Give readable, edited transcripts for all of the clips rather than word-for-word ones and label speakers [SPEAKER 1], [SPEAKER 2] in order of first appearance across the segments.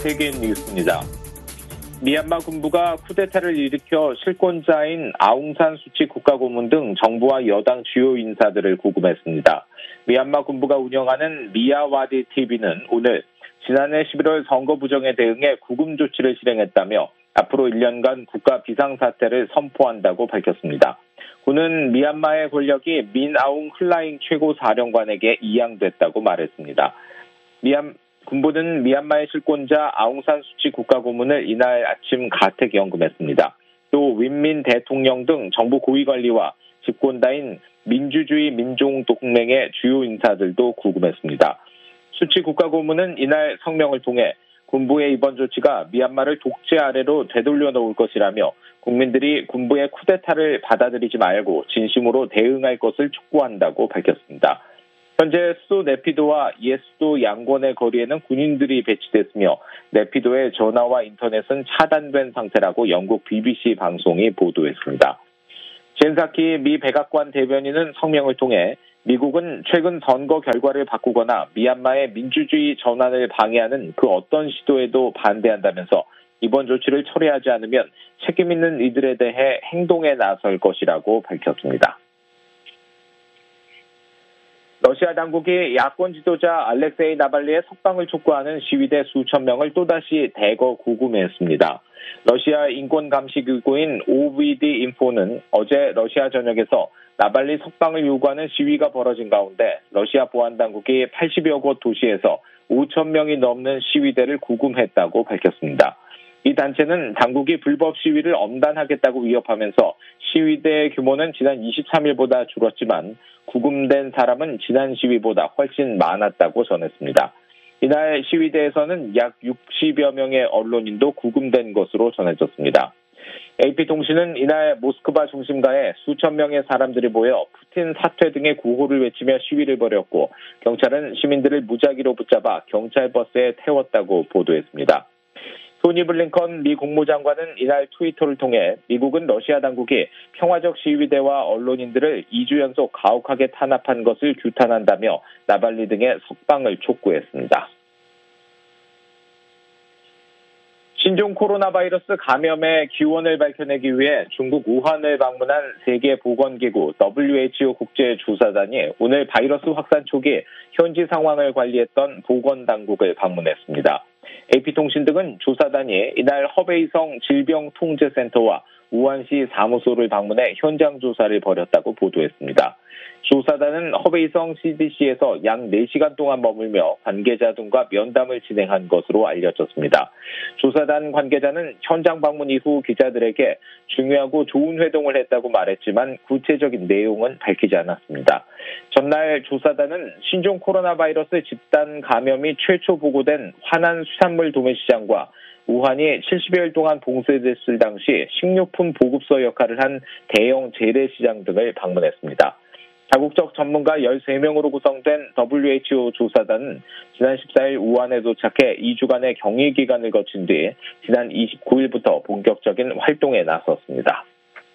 [SPEAKER 1] 세계 뉴스입니다. 미얀마 군부가 쿠데타를 일으켜 실권자인 아웅산 수치 국가고문 등 정부와 여당 주요 인사들을 구금했습니다. 미얀마 군부가 운영하는 미야와디 TV는 오늘 지난해 11월 선거 부정에 대응해 구금 조치를 실행했다며 앞으로 1년간 국가 비상사태를 선포한다고 밝혔습니다. 군은 미얀마의 권력이 민아웅 흘라잉 최고사령관에게 이양됐다고 말했습니다. 군부는 미얀마의 실권자 아웅산 수치 국가고문을 이날 아침 가택 연금했습니다. 또 윈민 대통령 등 정부 고위관리와 집권다인 민주주의 민중동맹의 주요 인사들도 구금했습니다. 수치 국가고문은 이날 성명을 통해 군부의 이번 조치가 미얀마를 독재 아래로 되돌려 놓을 것이라며 국민들이 군부의 쿠데타를 받아들이지 말고 진심으로 대응할 것을 촉구한다고 밝혔습니다. 현재 수도 네피도와 옛 수도 양곤의 거리에는 군인들이 배치됐으며 네피도의 전화와 인터넷은 차단된 상태라고 영국 BBC 방송이 보도했습니다. 젠사키 미 백악관 대변인은 성명을 통해 미국은 최근 선거 결과를 바꾸거나 미얀마의 민주주의 전환을 방해하는 그 어떤 시도에도 반대한다면서 이번 조치를 철회하지 않으면 책임 있는 이들에 대해 행동에 나설 것이라고 밝혔습니다. 러시아 당국이 야권 지도자 알렉세이 나발리의 석방을 촉구하는 시위대 수천 명을 또다시 대거 구금했습니다. 러시아 인권감시기구인 OVD 인포는 어제 러시아 전역에서 나발리 석방을 요구하는 시위가 벌어진 가운데 러시아 보안당국이 80여 곳 도시에서 5천 명이 넘는 시위대를 구금했다고 밝혔습니다. 이 단체는 당국이 불법 시위를 엄단하겠다고 위협하면서 시위대의 규모는 지난 23일보다 줄었지만 구금된 사람은 지난 시위보다 훨씬 많았다고 전했습니다. 이날 시위대에서는 약 60여 명의 언론인도 구금된 것으로 전해졌습니다. AP통신은 이날 모스크바 중심가에 수천 명의 사람들이 모여 푸틴 사퇴 등의 구호를 외치며 시위를 벌였고 경찰은 시민들을 무작위로 붙잡아 경찰 버스에 태웠다고 보도했습니다. 토니 블링컨 미 국무장관은 이날 트위터를 통해 미국은 러시아 당국이 평화적 시위대와 언론인들을 2주 연속 가혹하게 탄압한 것을 규탄한다며 나발리 등의 석방을 촉구했습니다. 신종 코로나 바이러스 감염의 기원을 밝혀내기 위해 중국 우한을 방문한 세계보건기구 WHO 국제조사단이 오늘 바이러스 확산 초기 현지 상황을 관리했던 보건당국을 방문했습니다. AP통신 등은 조사단이 이날 허베이성 질병통제센터와 우한시 사무소를 방문해 현장 조사를 벌였다고 보도했습니다. 조사단은 허베이성 CDC에서 약 4시간 동안 머물며 관계자 등과 면담을 진행한 것으로 알려졌습니다. 조사단 관계자는 현장 방문 이후 기자들에게 중요하고 좋은 회동을 했다고 말했지만 구체적인 내용은 밝히지 않았습니다. 전날 조사단은 신종 코로나 바이러스 집단 감염이 최초 보고된 화난 수산물 도매시장과 우한이 70여일 동안 봉쇄됐을 당시 식료품 보급소 역할을 한 대형 재래시장 등을 방문했습니다. 다국적 전문가 13명으로 구성된 WHO 조사단은 지난 14일 우한에 도착해 2주간의 격리 기간을 거친 뒤 지난 29일부터 본격적인 활동에 나섰습니다.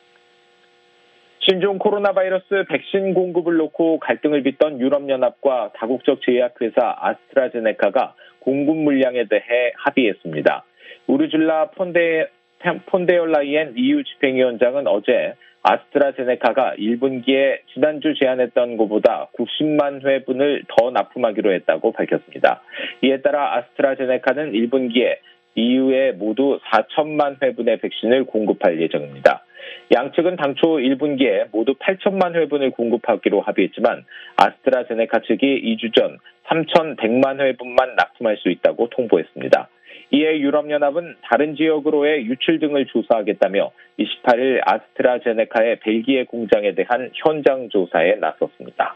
[SPEAKER 1] 신종 코로나 바이러스 백신 공급을 놓고 갈등을 빚던 유럽연합과 다국적 제약회사 아스트라제네카가 공급 물량에 대해 합의했습니다. 우르줄라 폰데열라이엔 EU 집행위원장은 어제 아스트라제네카가 1분기에 지난주 제안했던 것보다 90만 회분을 더 납품하기로 했다고 밝혔습니다. 이에 따라 아스트라제네카는 1분기에 EU에 모두 4천만 회분의 백신을 공급할 예정입니다. 양측은 당초 1분기에 모두 8천만 회분을 공급하기로 합의했지만 아스트라제네카 측이 2주 전 3,100만 회분만 납품할 수 있다고 통보했습니다. 이에 유럽연합은 다른 지역으로의 유출 등을 조사하겠다며 28일 아스트라제네카의 벨기에 공장에 대한 현장 조사에 나섰습니다.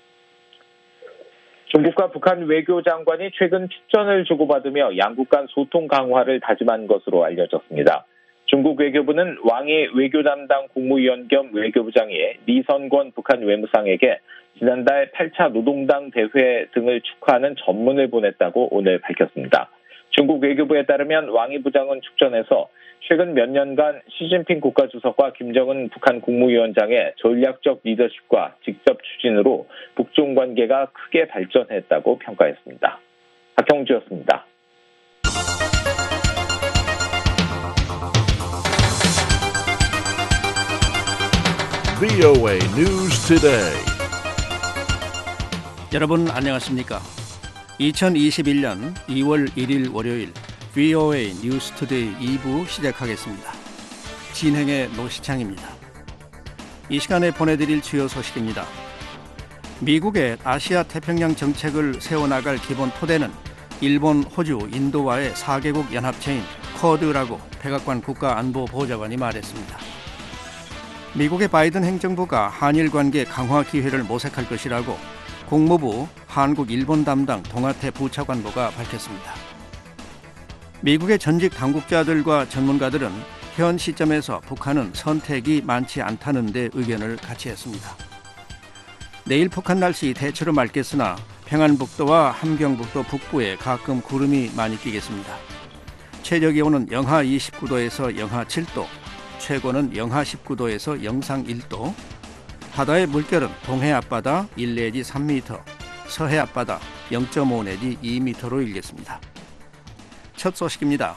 [SPEAKER 1] 중국과 북한 외교장관이 최근 축전을 주고받으며 양국 간 소통 강화를 다짐한 것으로 알려졌습니다. 중국 외교부는 왕이 외교 담당 국무위원 겸 외교부장이 리선권 북한 외무상에게 지난달 8차 노동당 대회 등을 축하하는 전문을 보냈다고 오늘 밝혔습니다. 중국 외교부에 따르면 왕이 부장은 축전에서 최근 몇 년간 시진핑 국가주석과 김정은 북한 국무위원장의 전략적 리더십과 직접 추진으로 북중 관계가 크게 발전했다고 평가했습니다. 박형주였습니다.
[SPEAKER 2] VOA News Today.
[SPEAKER 3] 여러분 안녕하십니까? 2021년 2월 1일 월요일 VOA News Today 2부 시작하겠습니다. 진행의 노시창입니다. 이 시간에 보내드릴 주요 소식입니다. 미국의 아시아 태평양 정책을 세워나갈 기본 토대는 일본, 호주, 인도와의 4개국 연합체인 쿼드라고 백악관 국가안보보좌관이 말했습니다. 미국의 바이든 행정부가 한일 관계 강화 기회를 모색할 것이라고 국무부 한국-일본 담당 동아태 부차관보가 밝혔습니다. 미국의 전직 당국자들과 전문가들은 현 시점에서 북한은 선택이 많지 않다는 데 의견을 같이 했습니다. 내일 북한 날씨 대체로 맑겠으나 평안북도와 함경북도 북부에 가끔 구름이 많이 끼겠습니다. 최저 기온은 영하 29도에서 영하 7도, 최고는 영하 19도에서 영상 1도, 바다의 물결은 동해 앞바다 1 내지 3m, 서해 앞바다 0.5 내지 2m로 일겠습니다. 첫 소식입니다.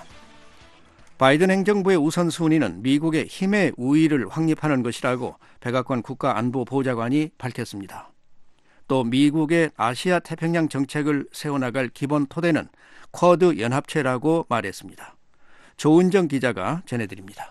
[SPEAKER 3] 바이든 행정부의 우선순위는 미국의 힘의 우위를 확립하는 것이라고 백악관 국가안보보좌관이 밝혔습니다. 또 미국의 아시아 태평양 정책을 세워나갈 기본 토대는 쿼드 연합체라고 말했습니다. 조은정 기자가 전해드립니다.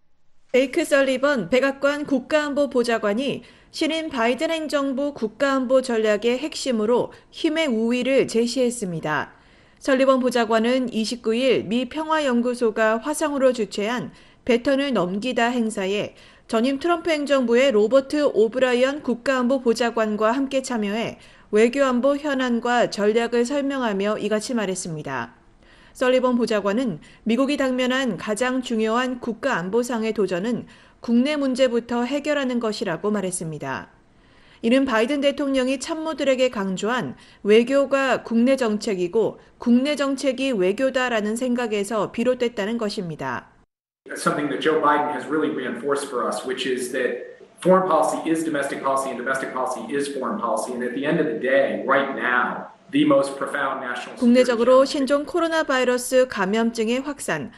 [SPEAKER 4] 제이크 설리번 백악관 국가안보보좌관이 신임 바이든 행정부 국가안보 전략의 핵심으로 힘의 우위를 제시했습니다. 설리번 보좌관은 29일 미 평화연구소가 화상으로 주최한 배턴을 넘기다 행사에 전임 트럼프 행정부의 로버트 오브라이언 국가안보보좌관과 함께 참여해 외교안보 현안과 전략을 설명하며 이같이 말했습니다. 설리번 보좌관은 미국이 당면한 가장 중요한 국가안보상의 도전은 국내 문제부터 해결하는 것이라고 말했습니다. 이는 바이든 대통령이 참모들에게 강조한 외교가 국내 정책이고 국내 정책이 외교다라는 생각에서 비롯됐다는 것입니다.
[SPEAKER 5] Something that Joe Biden has really reinforced for us, which is that foreign policy is domestic policy and domestic policy is foreign policy. And at the end of the day, right now, the most profound national
[SPEAKER 4] 국내적으로 신종 코로나 바이러스 감염증의 확산,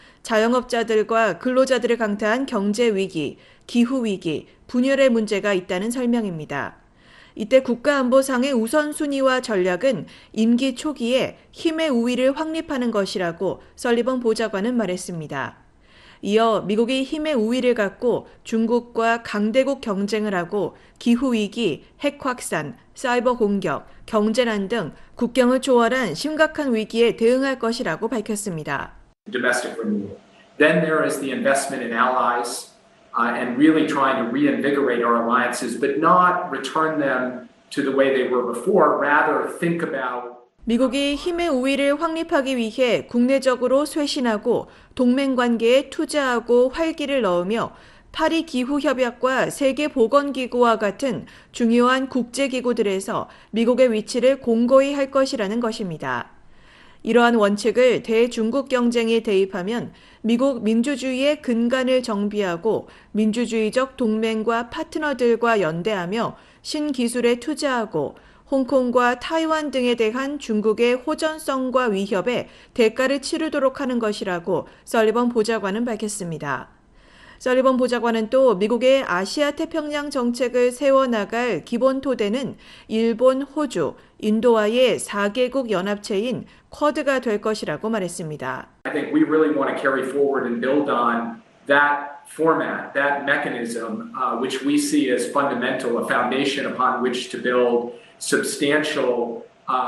[SPEAKER 4] 자영업자들과 근로자들을 강타한 경제 위기, 기후 위기, 분열의 문제가 있다는 설명입니다. 이때 국가안보상의 우선순위와 전략은 임기 초기에 힘의 우위를 확립하는 것이라고 설리번 보좌관은 말했습니다. 이어 미국이 힘의 우위를 갖고 중국과 강대국 경쟁을 하고 기후위기, 핵 확산, 사이버 공격, 경제난 등 국경을 초월한 심각한 위기에 대응할 것이라고 밝혔습니다.
[SPEAKER 5] Domestic renewal. Then there is the investment in allies. And really trying to reinvigorate our alliances, but not return them to the way they were before, rather think about
[SPEAKER 4] 미국이 힘의 우위를 확립하기 위해 국내적으로 쇄신하고 동맹관계에 투자하고 활기를 넣으며 파리 기후협약과 세계보건기구와 같은 중요한 국제기구들에서 미국의 위치를 공고히 할 것이라는 것입니다. 이러한 원칙을 대중국 경쟁에 대입하면 미국 민주주의의 근간을 정비하고 민주주의적 동맹과 파트너들과 연대하며 신기술에 투자하고 홍콩과 타이완 등에 대한 중국의 호전성과 위협에 대가를 치르도록 하는 것이라고 설리번 보좌관은 밝혔습니다. 설리번 보좌관은 또 미국의 아시아 태평양 정책을 세워나갈 기본 토대는 일본, 호주, 인도와의 4개국 연합체인 쿼드가 될 것이라고 말했습니다.
[SPEAKER 5] I think we really want to carry forward and build on that format, that mechanism, which we see as fundamental, a foundation upon which to build substantial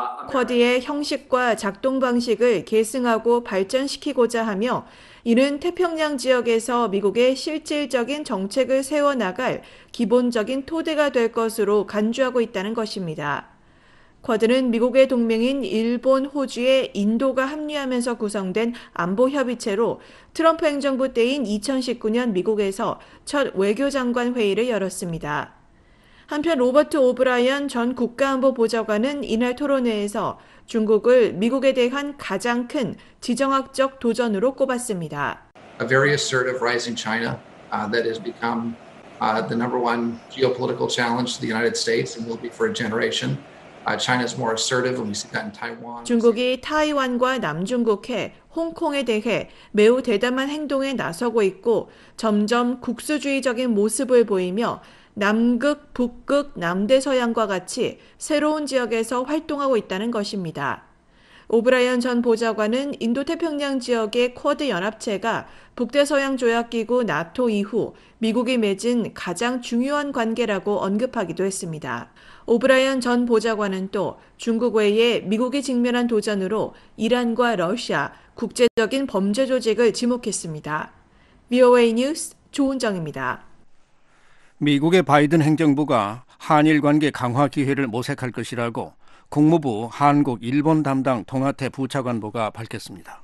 [SPEAKER 4] 쿼드의 형식과 작동 방식을 계승하고 발전시키고자 하며 이는 태평양 지역에서 미국의 실질적인 정책을 세워나갈 기본적인 토대가 될 것으로 간주하고 있다는 것입니다. 쿼드는 미국의 동맹인 일본, 호주에 인도가 합류하면서 구성된 안보협의체로 트럼프 행정부 때인 2019년 미국에서 첫 외교장관 회의를 열었습니다. 한편 로버트 오브라이언 전 국가안보보좌관은 이날 토론회에서 중국을 미국에 대한 가장 큰 지정학적 도전으로 꼽았습니다.
[SPEAKER 6] A very assertive rising China that has become the number one geopolitical challenge to the United States and will be for a generation. China is more assertive and we see that in Taiwan.
[SPEAKER 4] 중국이 타이완과 남중국해, 홍콩에 대해 매우 대담한 행동에 나서고 있고 점점 국수주의적인 모습을 보이며 남극, 북극, 남대서양과 같이 새로운 지역에서 활동하고 있다는 것입니다. 오브라이언 전 보좌관은 인도태평양 지역의 쿼드 연합체가 북대서양조약기구 나토 이후 미국이 맺은 가장 중요한 관계라고 언급하기도 했습니다. 오브라이언 전 보좌관은 또 중국 외에 미국이 직면한 도전으로 이란과 러시아, 국제적인 범죄 조직을 지목했습니다. VOA 뉴스 조은정입니다.
[SPEAKER 3] 미국의 바이든 행정부가 한일 관계 강화 기회를 모색할 것이라고 국무부 한국 일본 담당 동아태 부차관보가 밝혔습니다.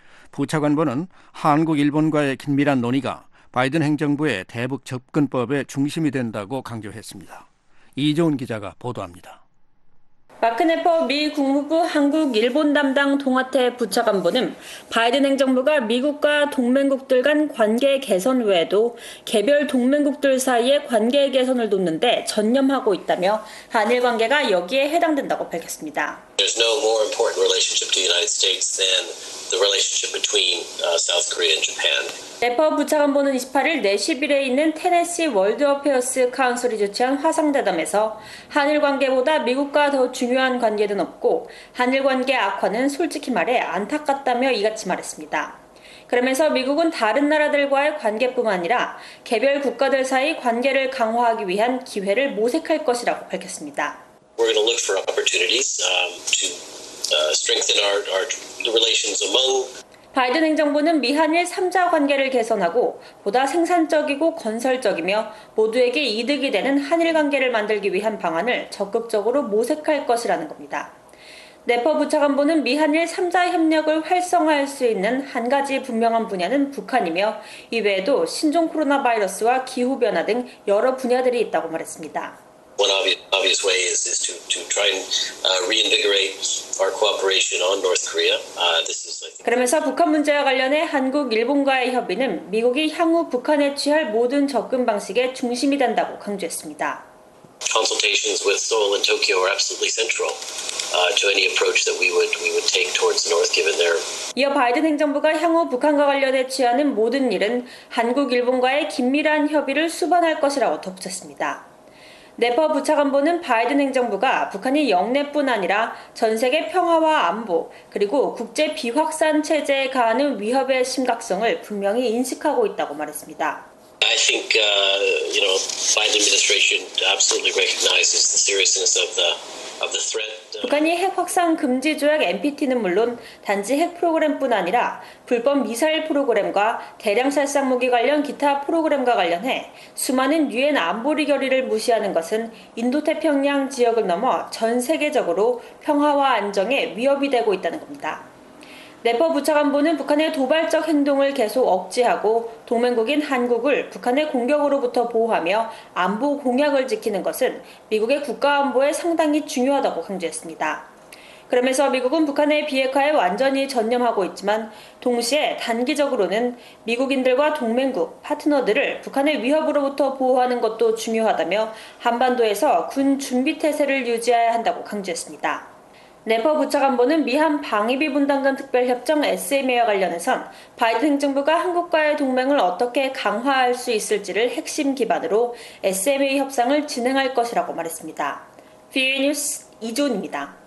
[SPEAKER 3] 부차관보는 한국 일본과의 긴밀한 논의가 바이든 행정부의 대북 접근법의 중심이 된다고 강조했습니다. 이조은 기자가 보도합니다.
[SPEAKER 7] 마크 네퍼 미 국무부 한국 일본 담당 동아태 부차관보는 바이든 행정부가 미국과 동맹국들 간 관계 개선 외에도 개별 동맹국들 사이의 관계 개선을 돕는 데 전념하고 있다며 한일 관계가 여기에 해당된다고 밝혔습니다.
[SPEAKER 8] There's no more important relationship to the United States than the relationship between South Korea and Japan.
[SPEAKER 7] 네퍼 부차관보는 28일 내시빌에 있는 테네시 월드 어페어스 카운슬이 주최한 화상대담에서 한일 관계보다 미국과 더 중요한 관계는 없고 한일 관계 악화는 솔직히 말해 안타깝다며 이같이 말했습니다. 그러면서 미국은 다른 나라들과의 관계뿐만 아니라 개별 국가들 사이 관계를 강화하기 위한 기회를 모색할 것이라고 밝혔습니다.
[SPEAKER 8] We're going to look for opportunities to strengthen our relations among.
[SPEAKER 7] 바이든 행정부는 미한일 3자 관계를 개선하고 보다 생산적이고 건설적이며 모두에게 이득이 되는 한일 관계를 만들기 위한 방안을 적극적으로 모색할 것이라는 겁니다. 네퍼 부차관보는 미한일 3자 협력을 활성화할 수 있는 한 가지 분명한 분야는 북한이며 이외에도 신종 코로나 바이러스와 기후변화 등 여러 분야들이 있다고 말했습니다.
[SPEAKER 8] One obvious way is to try and reinvigorate our cooperation on North Korea.
[SPEAKER 7] 그러면서 북한 문제와 관련해 한국, 일본과의 협의는 미국이 향후 북한에 취할 모든 접근 방식의 중심이 된다고 강조했습니다.
[SPEAKER 8] Consultations with Seoul and Tokyo are absolutely central to any approach that we would take towards the North, given their.
[SPEAKER 7] 이어 바이든 행정부가 향후 북한과 관련해 취하는 모든 일은 한국, 일본과의 긴밀한 협의를 수반할 것이라고 덧붙였습니다. 네퍼 부차관보는 바이든 행정부가 북한이 영내뿐 아니라 전 세계 평화와 안보 그리고 국제 비확산 체제에 가하는 위협의 심각성을 분명히 인식하고 있다고 말했습니다.
[SPEAKER 8] I think Biden administration absolutely recognizes the seriousness of the threat.
[SPEAKER 7] 북한이 핵 확산 금지 조약 NPT는 물론 단지 핵 프로그램뿐 아니라 불법 미사일 프로그램과 대량 살상 무기 관련 기타 프로그램과 관련해 수많은 유엔 안보리 결의를 무시하는 것은 인도태평양 지역을 넘어 전 세계적으로 평화와 안정에 위협이 되고 있다는 겁니다. 네퍼 부차관보는 북한의 도발적 행동을 계속 억제하고 동맹국인 한국을 북한의 공격으로부터 보호하며 안보 공약을 지키는 것은 미국의 국가안보에 상당히 중요하다고 강조했습니다. 그러면서 미국은 북한의 비핵화에 완전히 전념하고 있지만 동시에 단기적으로는 미국인들과 동맹국, 파트너들을 북한의 위협으로부터 보호하는 것도 중요하다며 한반도에서 군 준비태세를 유지해야 한다고 강조했습니다. 네퍼 부차관보는 미한 방위비 분담금 특별협정 SMA와 관련해선 바이든 행정부가 한국과의 동맹을 어떻게 강화할 수 있을지를 핵심 기반으로 SMA 협상을 진행할 것이라고 말했습니다. VOA 뉴스 이조은입니다.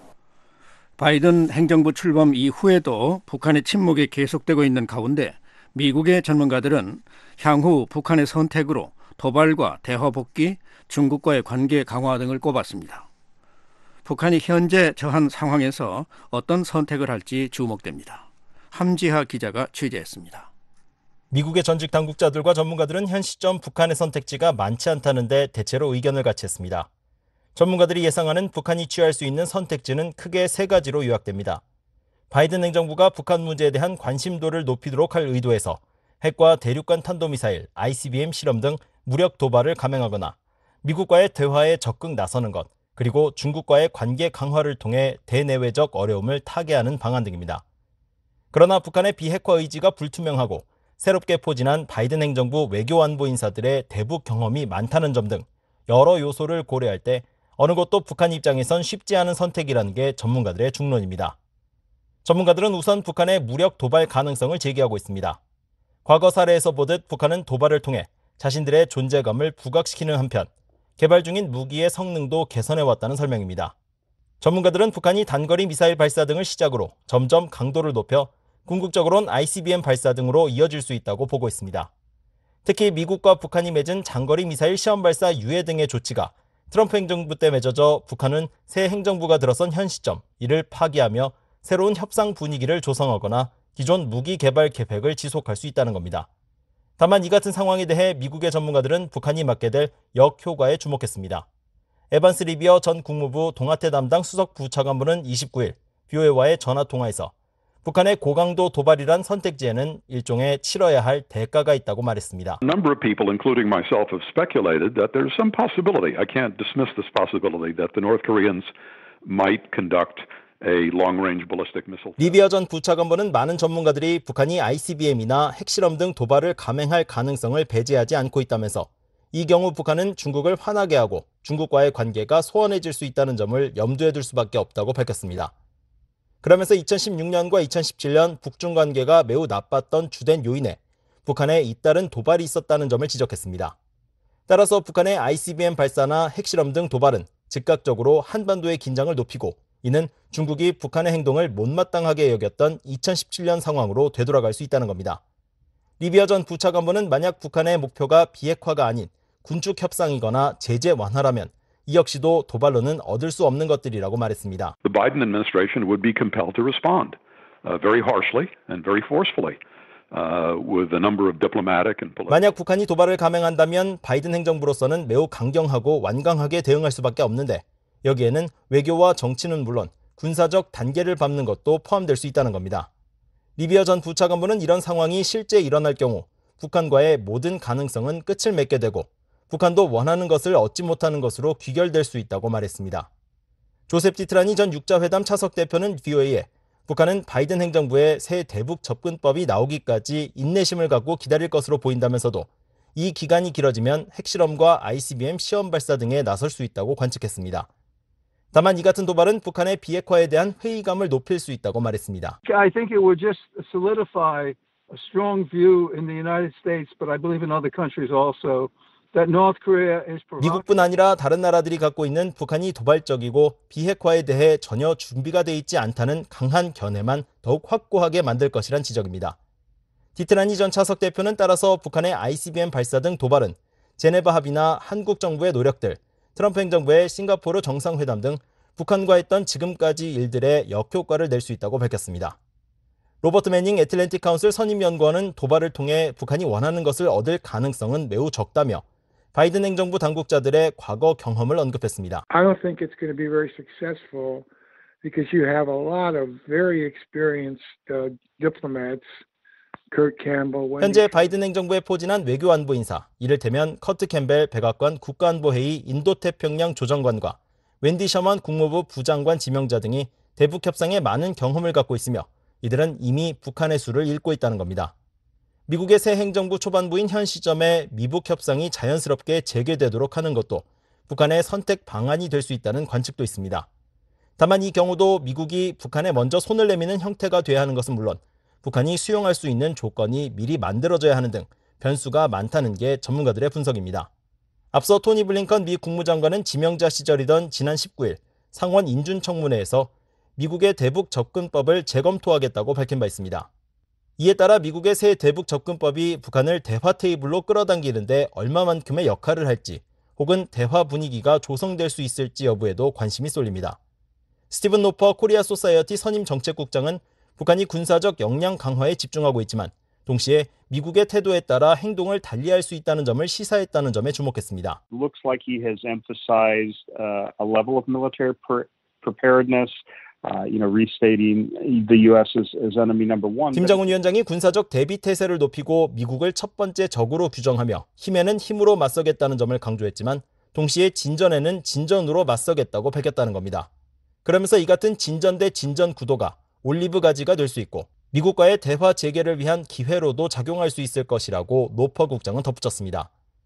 [SPEAKER 3] 바이든 행정부 출범 이후에도 북한의 침묵이 계속되고 있는 가운데 미국의 전문가들은 향후 북한의 선택으로 도발과 대화 복귀, 중국과의 관계 강화 등을 꼽았습니다. 북한이 현재 저한 상황에서 어떤 선택을 할지 주목됩니다. 함지하 기자가 취재했습니다.
[SPEAKER 9] 미국의 전직 당국자들과 전문가들은 현 시점 북한의 선택지가 많지 않다는데 대체로 의견을 같이 했습니다. 전문가들이 예상하는 북한이 취할 수 있는 선택지는 크게 세 가지로 요약됩니다. 바이든 행정부가 북한 문제에 대한 관심도를 높이도록 할 의도에서 핵과 대륙간 탄도미사일, ICBM 실험 등 무력 도발을 감행하거나 미국과의 대화에 적극 나서는 것, 그리고 중국과의 관계 강화를 통해 대내외적 어려움을 타개하는 방안 등입니다. 그러나 북한의 비핵화 의지가 불투명하고 새롭게 포진한 바이든 행정부 외교안보 인사들의 대북 경험이 많다는 점 등 여러 요소를 고려할 때 어느 것도 북한 입장에선 쉽지 않은 선택이라는 게 전문가들의 중론입니다. 전문가들은 우선 북한의 무력 도발 가능성을 제기하고 있습니다. 과거 사례에서 보듯 북한은 도발을 통해 자신들의 존재감을 부각시키는 한편 개발 중인 무기의 성능도 개선해왔다는 설명입니다. 전문가들은 북한이 단거리 미사일 발사 등을 시작으로 점점 강도를 높여 궁극적으로는 ICBM 발사 등으로 이어질 수 있다고 보고 있습니다. 특히 미국과 북한이 맺은 장거리 미사일 시험 발사 유예 등의 조치가 트럼프 행정부 때 맺어져 북한은 새 행정부가 들어선 현 시점 이를 파기하며 새로운 협상 분위기를 조성하거나 기존 무기 개발 계획을 지속할 수 있다는 겁니다. 다만 이 같은 상황에 대해 미국의 전문가들은 북한이 맞게 될 역효과에 주목했습니다. 에반스 리비어 전 국무부 동아태 담당 수석 부차관보는 29일 BOA와의 전화통화에서 북한의 고강도 도발이란 선택지에는 일종의 치러야 할 대가가 있다고 말했습니다.
[SPEAKER 2] A number of people, including myself, have speculated that there's some possibility. I can't dismiss this possibility that the North Koreans might conduct a long-range ballistic missile.
[SPEAKER 9] 리비어 전 부차관보는 많은 전문가들이 북한이 ICBM이나 핵실험 등 도발을 감행할 가능성을 배제하지 않고 있다면서 이 경우 북한은 중국을 화나게 하고 중국과의 관계가 소원해질 수 있다는 점을 염두에 둘 수밖에 없다고 밝혔습니다. 그러면서 2016년과 2017년 북중 관계가 매우 나빴던 주된 요인에 북한의 잇따른 도발이 있었다는 점을 지적했습니다. 따라서 북한의 ICBM 발사나 핵실험 등 도발은 즉각적으로 한반도의 긴장을 높이고 이는 중국이 북한의 행동을 못마땅하게 여겼던 2017년 상황으로 되돌아갈 수 있다는 겁니다. 리비어 전 부차관보는 만약 북한의 목표가 비핵화가 아닌 군축 협상이거나 제재 완화라면 이 역시도 도발로는 얻을 수 없는 것들이라고 말했습니다.
[SPEAKER 2] The Biden administration would be compelled to respond very harshly and very forcefully with a number of diplomatic and political.
[SPEAKER 9] 만약 북한이 도발을 감행한다면 바이든 행정부로서는 매우 강경하고 완강하게 대응할 수밖에 없는데 여기에는 외교와 정치는 물론 군사적 단계를 밟는 것도 포함될 수 있다는 겁니다. 리비어 전 부차관보는 이런 상황이 실제 일어날 경우 북한과의 모든 가능성은 끝을 맺게 되고 북한도 원하는 것을 얻지 못하는 것으로 귀결될 수 있다고 말했습니다. 조셉 디트라니 전 육자회담 차석 대표는 BOA에 북한은 바이든 행정부의 새 대북 접근법이 나오기까지 인내심을 갖고 기다릴 것으로 보인다면서도 이 기간이 길어지면 핵실험과 ICBM 시험 발사 등에 나설 수 있다고 관측했습니다. 다만 이 같은 도발은 북한의 비핵화에 대한 회의감을 높일 수 있다고 말했습니다.
[SPEAKER 10] I think it would just solidify a strong view in the United States, but I believe in other countries also.
[SPEAKER 9] 미국뿐 아니라 다른 나라들이 갖고 있는 북한이 도발적이고 비핵화에 대해 전혀 준비가 돼 있지 않다는 강한 견해만 더욱 확고하게 만들 것이란 지적입니다. 디트라니 전 차석 대표는 따라서 북한의 ICBM 발사 등 도발은 제네바 합의나 한국 정부의 노력들, 트럼프 행정부의 싱가포르 정상회담 등 북한과 했던 지금까지 일들의 역효과를 낼 수 있다고 밝혔습니다. 로버트 매닝 애틀랜틱 카운슬 선임연구원은 도발을 통해 북한이 원하는 것을 얻을 가능성은 매우 적다며 바이든 행정부 당국자들의 과거 경험을 언급했습니다.
[SPEAKER 11] I don't think it's going to be very successful because you have a lot of very experienced diplomats. Kurt Campbell.
[SPEAKER 9] 현재 바이든 행정부에 포진한 외교안보 인사, 이를테면 커트 캠벨 백악관 국가안보회의 인도태평양 조정관과 웬디 셔먼 국무부 부장관 지명자 등이 대북 협상에 많은 경험을 갖고 있으며 이들은 이미 북한의 수를 읽고 있다는 겁니다. 미국의 새 행정부 초반부인 현 시점에 미북 협상이 자연스럽게 재개되도록 하는 것도 북한의 선택 방안이 될 수 있다는 관측도 있습니다. 다만 이 경우도 미국이 북한에 먼저 손을 내미는 형태가 돼야 하는 것은 물론 북한이 수용할 수 있는 조건이 미리 만들어져야 하는 등 변수가 많다는 게 전문가들의 분석입니다. 앞서 토니 블링컨 미 국무장관은 지명자 시절이던 지난 19일 상원 인준청문회에서 미국의 대북 접근법을 재검토하겠다고 밝힌 바 있습니다. 이에 따라 미국의 새 대북 접근법이 북한을 대화 테이블로 끌어당기는데 얼마만큼의 역할을 할지 혹은 대화 분위기가 조성될 수 있을지 여부에도 관심이 쏠립니다. 스티븐 노퍼 코리아 소사이어티 선임 정책국장은 북한이 군사적 역량 강화에 집중하고 있지만 동시에 미국의 태도에 따라 행동을 달리할 수 있다는 점을 시사했다는 점에 주목했습니다.
[SPEAKER 12] Looks like he has emphasized a level of military preparedness. Restating the U.S. as enemy number one.
[SPEAKER 9] 김정은 위원장이 군사적 대비 태세를 높이고 미국을 첫 번째 적으로 규정하며 힘에는 힘으로 맞서겠다는 점을 강조했지만 동시에 진전에는 진전으로 맞서겠다고 밝혔다는 겁니다. 그러면서 이 같은 진전 대 진전 구도가 올리브 가지가 될 수 있고 미국과의 대화 재개를 위한 기회로도 작용할 수 있을 것이라고 노퍼 국장은 덧붙였습니다.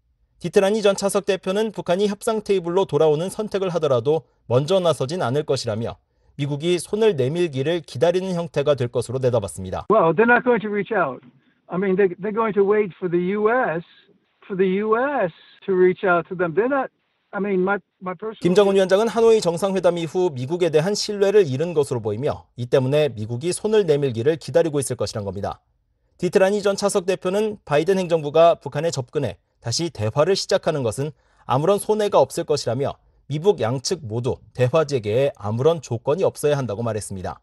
[SPEAKER 9] 디트라니 전 차석 대표는 북한이 협상 테이블로 돌아오는 선택을 하더라도 먼저 나서진 않을 것이라며 미국이 손을 내밀기를 기다리는 형태가 될 것으로 내다봤습니다.
[SPEAKER 10] Well, they're not going to reach out. I mean, they're going to wait for the U.S. to reach out to them. They're not.
[SPEAKER 9] 김정은 위원장은 하노이 정상회담 이후 미국에 대한 신뢰를 잃은 것으로 보이며 이 때문에 미국이 손을 내밀기를 기다리고 있을 것이란 겁니다. 디트라니 전 차석 대표는 바이든 행정부가 북한에 접근해 다시 대화를 시작하는 것은 아무런 손해가 없을 것이라며 미북 양측 모두 대화 재개에 아무런 조건이 없어야 한다고 말했습니다.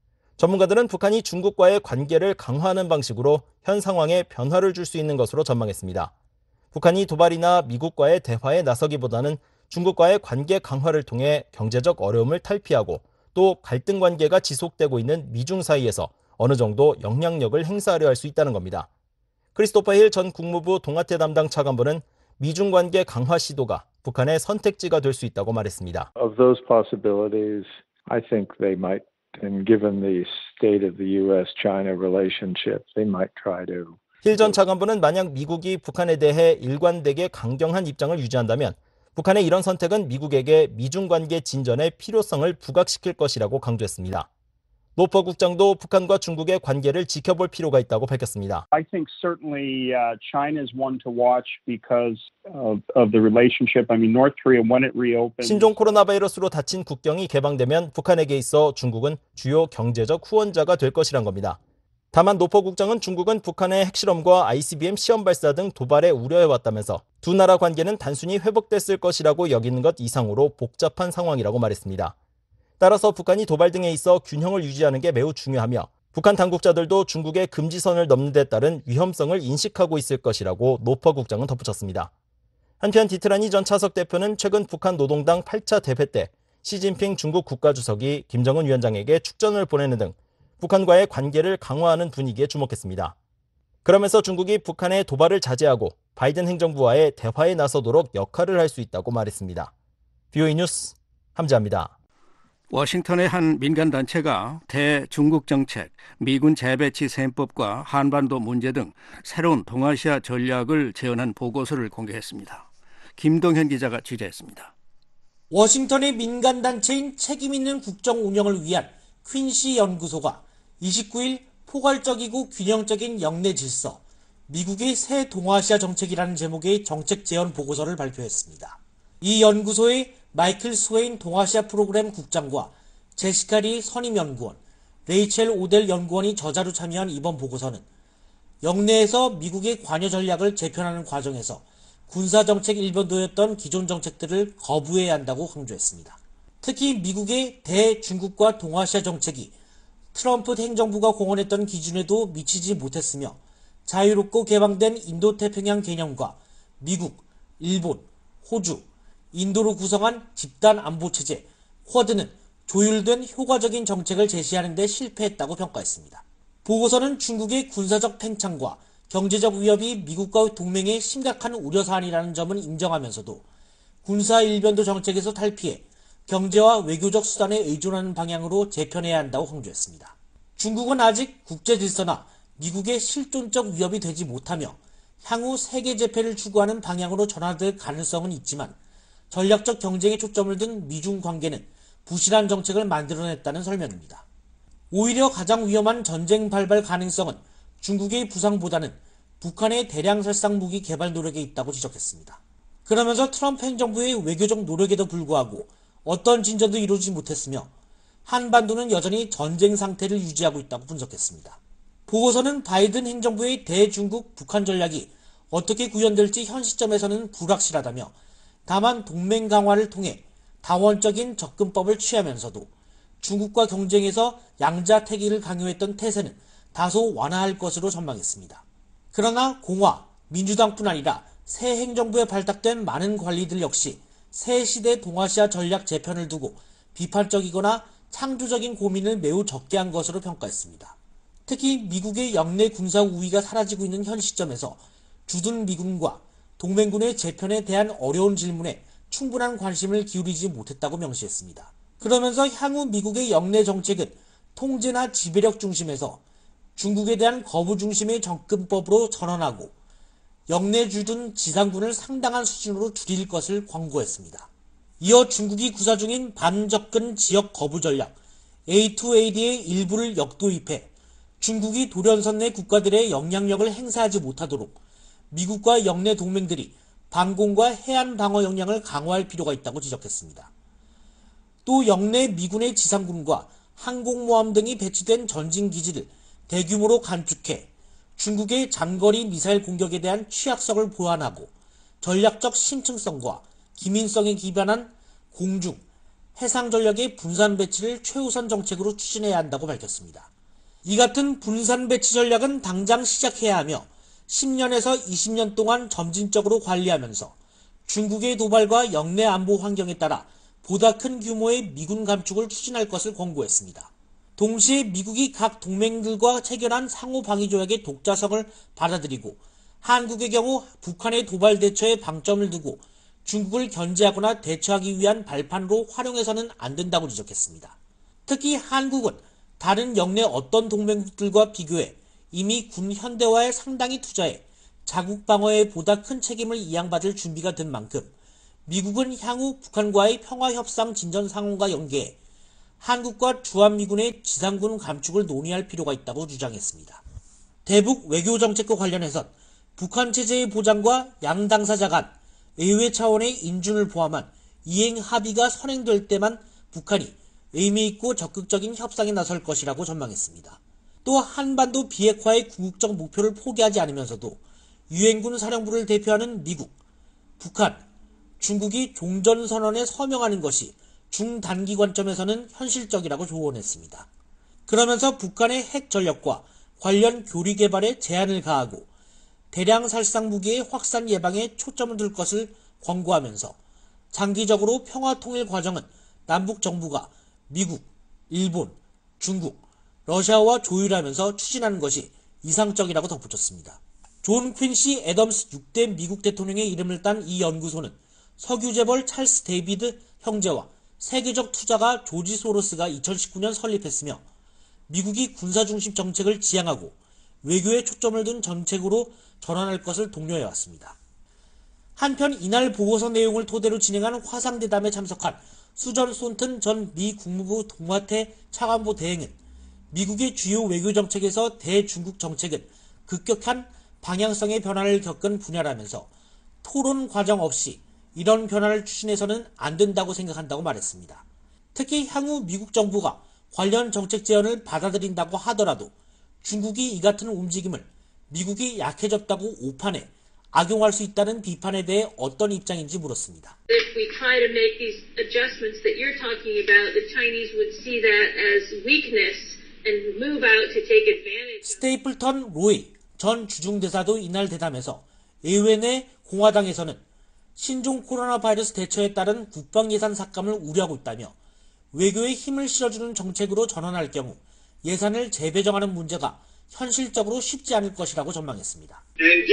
[SPEAKER 9] 전문가들은 북한이 중국과의 관계를 강화하는 방식으로 현 상황에 변화를 줄 수 있는 것으로 전망했습니다. 북한이 도발이나 미국과의 대화에 나서기보다는 중국과의 관계 강화를 통해 경제적 어려움을 탈피하고 또 갈등 관계가 지속되고 있는 미중 사이에서 어느 정도 영향력을 행사하려 할 수 있다는 겁니다. 크리스토퍼 힐 전 국무부 동아태 담당 차관보는 미중 관계 강화 시도가 북한의 선택지가 될 수 있다고 말했습니다.
[SPEAKER 13] Of those possibilities, I think they might, and given the state of the U.S.-China relationship, they might try to.
[SPEAKER 9] 힐 전 차관보는 만약 미국이 북한에 대해 일관되게 강경한 입장을 유지한다면 북한의 이런 선택은 미국에게 미중 관계 진전의 필요성을 부각시킬 것이라고 강조했습니다. 노퍼 국장도 북한과 중국의 관계를 지켜볼 필요가 있다고 밝혔습니다.
[SPEAKER 12] I think certainly China is one to watch because of the relationship. I mean, North Korea, when it reopens.
[SPEAKER 9] 신종 코로나 바이러스로 닫힌 국경이 개방되면 북한에게 있어 중국은 주요 경제적 후원자가 될 것이란 겁니다. 다만 노퍼 국장은 중국은 북한의 핵실험과 ICBM 시험 발사 등 도발에 우려해왔다면서 두 나라 관계는 단순히 회복됐을 것이라고 여기는 것 이상으로 복잡한 상황이라고 말했습니다. 따라서 북한이 도발 등에 있어 균형을 유지하는 게 매우 중요하며 북한 당국자들도 중국의 금지선을 넘는 데 따른 위험성을 인식하고 있을 것이라고 노퍼 국장은 덧붙였습니다. 한편 디트라니 전 차석 대표는 최근 북한 노동당 8차 대회 때 시진핑 중국 국가주석이 김정은 위원장에게 축전을 보내는 등 북한과의 관계를 강화하는 분위기에 주목했습니다. 그러면서 중국이 북한의 도발을 자제하고 바이든 행정부와의 대화에 나서도록 역할을 할 수 있다고 말했습니다. VOA 뉴스 함지아입니다.
[SPEAKER 3] 워싱턴의 한 민간단체가 대중국 정책, 미군 재배치 셈법과 한반도 문제 등 새로운 동아시아 전략을 제언한 보고서를 공개했습니다. 김동현 기자가 취재했습니다.
[SPEAKER 14] 워싱턴의 민간단체인 책임있는 국정 운영을 위한 퀸시 연구소가 29일 포괄적이고 균형적인 영내 질서, 미국의 새 동아시아 정책이라는 제목의 정책 제언 보고서를 발표했습니다. 이 연구소의 마이클 스웨인 동아시아 프로그램 국장과 제시카 리 선임연구원, 레이첼 오델 연구원이 저자로 참여한 이번 보고서는 영내에서 미국의 관여 전략을 재편하는 과정에서 군사정책 일변도였던 기존 정책들을 거부해야 한다고 강조했습니다. 특히 미국의 대중국과 동아시아 정책이 트럼프 행정부가 공언했던 기준에도 미치지 못했으며 자유롭고 개방된 인도태평양 개념과 미국, 일본, 호주, 인도로 구성한 집단안보체제, 쿼드는 조율된 효과적인 정책을 제시하는 데 실패했다고 평가했습니다. 보고서는 중국의 군사적 팽창과 경제적 위협이 미국과 동맹의 심각한 우려사안이라는 점은 인정하면서도 군사 일변도 정책에서 탈피해 경제와 외교적 수단에 의존하는 방향으로 재편해야 한다고 강조했습니다. 중국은 아직 국제 질서나 미국의 실존적 위협이 되지 못하며 향후 세계 재패를 추구하는 방향으로 전환될 가능성은 있지만 전략적 경쟁에 초점을 둔 미중 관계는 부실한 정책을 만들어냈다는 설명입니다. 오히려 가장 위험한 전쟁 발발 가능성은 중국의 부상보다는 북한의 대량 살상 무기 개발 노력에 있다고 지적했습니다. 그러면서 트럼프 행정부의 외교적 노력에도 불구하고 어떤 진전도 이루지 못했으며 한반도는 여전히 전쟁 상태를 유지하고 있다고 분석했습니다. 보고서는 바이든 행정부의 대중국 북한 전략이 어떻게 구현될지 현 시점에서는 불확실하다며 다만 동맹 강화를 통해 다원적인 접근법을 취하면서도 중국과 경쟁에서 양자택일을 강요했던 태세는 다소 완화할 것으로 전망했습니다. 그러나 공화, 민주당뿐 아니라 새 행정부에 발탁된 많은 관리들 역시 새 시대 동아시아 전략 재편을 두고 비판적이거나 창조적인 고민을 매우 적게 한 것으로 평가했습니다. 특히 미국의 영내 군사 우위가 사라지고 있는 현 시점에서 주둔 미군과 동맹군의 재편에 대한 어려운 질문에 충분한 관심을 기울이지 못했다고 명시했습니다. 그러면서 향후 미국의 영내 정책은 통제나 지배력 중심에서 중국에 대한 거부 중심의 접근법으로 전환하고 영내 주둔 지상군을 상당한 수준으로 줄일 것을 권고했습니다. 이어 중국이 구사 중인 반접근 지역 거부 전략 A2AD의 일부를 역도입해 중국이 돌연선 내 국가들의 영향력을 행사하지 못하도록 미국과 영내 동맹들이 방공과 해안 방어 역량을 강화할 필요가 있다고 지적했습니다. 또 영내 미군의 지상군과 항공모함 등이 배치된 전진기지를 대규모로 감축해 중국의 장거리 미사일 공격에 대한 취약성을 보완하고 전략적 심층성과 기민성에 기반한 공중, 해상 전력의 분산 배치를 최우선 정책으로 추진해야 한다고 밝혔습니다. 이 같은 분산 배치 전략은 당장 시작해야 하며 10년에서 20년 동안 점진적으로 관리하면서 중국의 도발과 영내 안보 환경에 따라 보다 큰 규모의 미군 감축을 추진할 것을 권고했습니다. 동시에 미국이 각 동맹들과 체결한 상호 방위 조약의 독자성을 받아들이고 한국의 경우 북한의 도발 대처에 방점을 두고 중국을 견제하거나 대처하기 위한 발판으로 활용해서는 안 된다고 지적했습니다. 특히 한국은 다른 영내 어떤 동맹국들과 비교해 이미 군 현대화에 상당히 투자해 자국 방어에 보다 큰 책임을 이양받을 준비가 된 만큼 미국은 향후 북한과의 평화협상 진전 상황과 연계해 한국과 주한미군의 지상군 감축을 논의할 필요가 있다고 주장했습니다. 대북 외교정책과 관련해선 북한 체제의 보장과 양 당사자 간 의회 차원의 인준을 포함한 이행 합의가 선행될 때만 북한이 의미있고 적극적인 협상에 나설 것이라고 전망했습니다. 또 한반도 비핵화의 궁극적 목표를 포기하지 않으면서도 유엔군 사령부를 대표하는 미국, 북한, 중국이 종전선언에 서명하는 것이 중단기 관점에서는 현실적이라고 조언했습니다. 그러면서 북한의 핵 전력과 관련 교리 개발에 제한을 가하고 대량 살상 무기의 확산 예방에 초점을 둘 것을 권고하면서 장기적으로 평화 통일 과정은 남북 정부가 미국, 일본, 중국, 러시아와 조율하면서 추진하는 것이 이상적이라고 덧붙였습니다. 존 퀸시 애덤스 6대 미국 대통령의 이름을 딴 이 연구소는 석유재벌 찰스 데이비드 형제와 세계적 투자가 조지 소로스가 2019년 설립했으며 미국이 군사중심 정책을 지향하고 외교에 초점을 둔 정책으로 전환할 것을 독려해왔습니다. 한편 이날 보고서 내용을 토대로 진행한 화상대담에 참석한 수전 손튼 전 미 국무부 동아태 차관보 대행은 미국의 주요 외교정책에서 대중국 정책은 급격한 방향성의 변화를 겪은 분야라면서 토론 과정 없이 이런 변화를 추진해서는 안 된다고 생각한다고 말했습니다. 특히 향후 미국 정부가 관련 정책 제안을 받아들인다고 하더라도 중국이 이 같은 움직임을 미국이 약해졌다고 오판해 악용할 수 있다는 비판에 대해 어떤 입장인지 물었습니다.
[SPEAKER 15] If we try to make these adjustments that you're talking about, the Chinese would see that as weakness and move out to take advantage.
[SPEAKER 14] 스테이플턴 로이 전 주중대사도 이날 대담에서 의회 내 공화당에서는 신종 코로나 바이러스 대처에 따른 국방 예산 삭감을 우려하고 있다며 외교에 힘을 실어주는 정책으로 전환할 경우 예산을 재배정하는 문제가 현실적으로 쉽지 않을 것이라고 전망했습니다.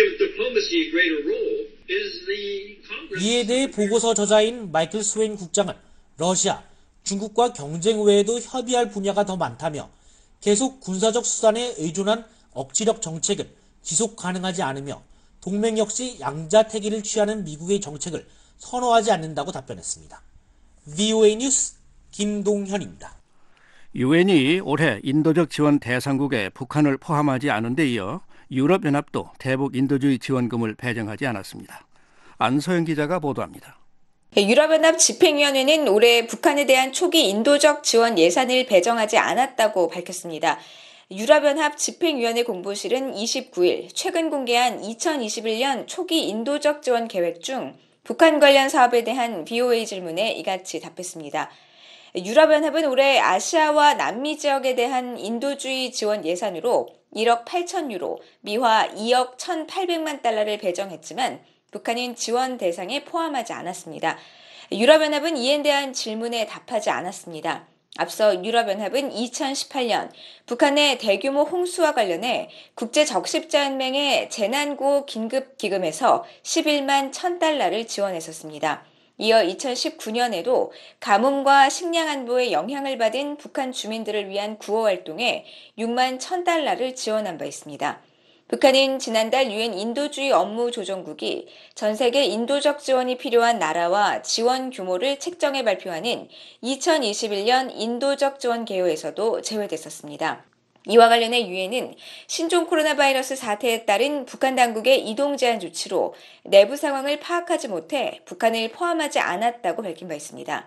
[SPEAKER 14] 이에 대해 보고서 저자인 마이클 스웨인 국장은 러시아, 중국과 경쟁 외에도 협의할 분야가 더 많다며 계속 군사적 수단에 의존한 억지력 정책은 지속 가능하지 않으며 동맹 역시 양자택일을 취하는 미국의 정책을 선호하지 않는다고 답변했습니다. VOA 뉴스 김동현입니다.
[SPEAKER 3] 유엔이 올해 인도적 지원 대상국에 북한을 포함하지 않은 데 이어 유럽연합도 대북 인도주의 지원금을 배정하지 않았습니다. 안소영 기자가 보도합니다.
[SPEAKER 16] 유럽연합 집행위원회는 올해 북한에 대한 초기 인도적 지원 예산을 배정하지 않았다고 밝혔습니다. 유럽연합 집행위원회 공보실은 29일 최근 공개한 2021년 초기 인도적 지원 계획 중 북한 관련 사업에 대한 VOA 질문에 이같이 답했습니다. 유럽연합은 올해 아시아와 남미 지역에 대한 인도주의 지원 예산으로 1억 8천 유로, 미화 2억 1,800만 달러를 배정했지만 북한은 지원 대상에 포함하지 않았습니다. 유럽연합은 이에 대한 질문에 답하지 않았습니다. 앞서 유럽연합은 2018년 북한의 대규모 홍수와 관련해 국제적십자연맹의 재난구호 긴급기금에서 11만 1,000달러를 지원했었습니다. 이어 2019년에도 가뭄과 식량 안보에 영향을 받은 북한 주민들을 위한 구호 활동에 6만 1,000달러를 지원한 바 있습니다. 북한은 지난달 유엔 인도주의 업무조정국이 전 세계 인도적 지원이 필요한 나라와 지원 규모를 책정해 발표하는 2021년 인도적 지원 개요에서도 제외됐었습니다. 이와 관련해 유엔은 신종 코로나 바이러스 사태에 따른 북한 당국의 이동 제한 조치로 내부 상황을 파악하지 못해 북한을 포함하지 않았다고 밝힌 바 있습니다.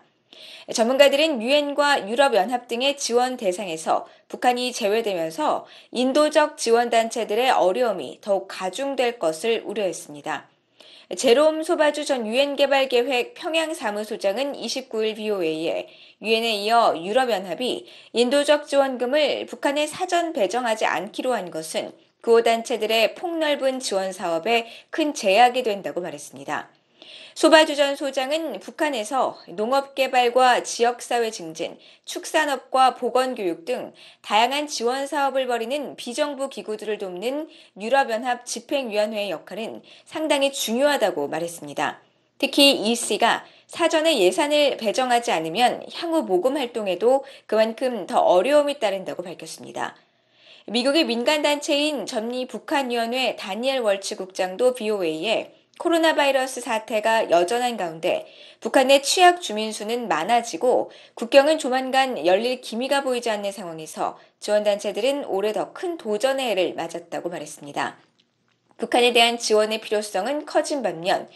[SPEAKER 16] 전문가들은 유엔과 유럽연합 등의 지원 대상에서 북한이 제외되면서 인도적 지원단체들의 어려움이 더욱 가중될 것을 우려했습니다. 제롬 소바주 전 유엔개발계획 평양사무소장은 29일 VOA에 유엔에 이어 유럽연합이 인도적 지원금을 북한에 사전 배정하지 않기로 한 것은 구호단체들의 폭넓은 지원 사업에 큰 제약이 된다고 말했습니다. 소바주 전 소장은 북한에서 농업개발과 지역사회 증진, 축산업과 보건교육 등 다양한 지원 사업을 벌이는 비정부 기구들을 돕는 유럽연합 집행위원회의 역할은 상당히 중요하다고 말했습니다. 특히 EC가 사전에 예산을 배정하지 않으면 향후 모금 활동에도 그만큼 더 어려움이 따른다고 밝혔습니다. 미국의 민간단체인 전미북한위원회 다니엘 월츠 국장도 VOA에 코로나 바이러스 사태가 여전한 가운데 북한 내 취약 주민 수는 많아지고 국경은 조만간 열릴 기미가 보이지 않는 상황에서 지원단체들은 올해 더 큰 도전의 해를 맞았다고 말했습니다. 북한에 대한 지원의 필요성은 커진 반면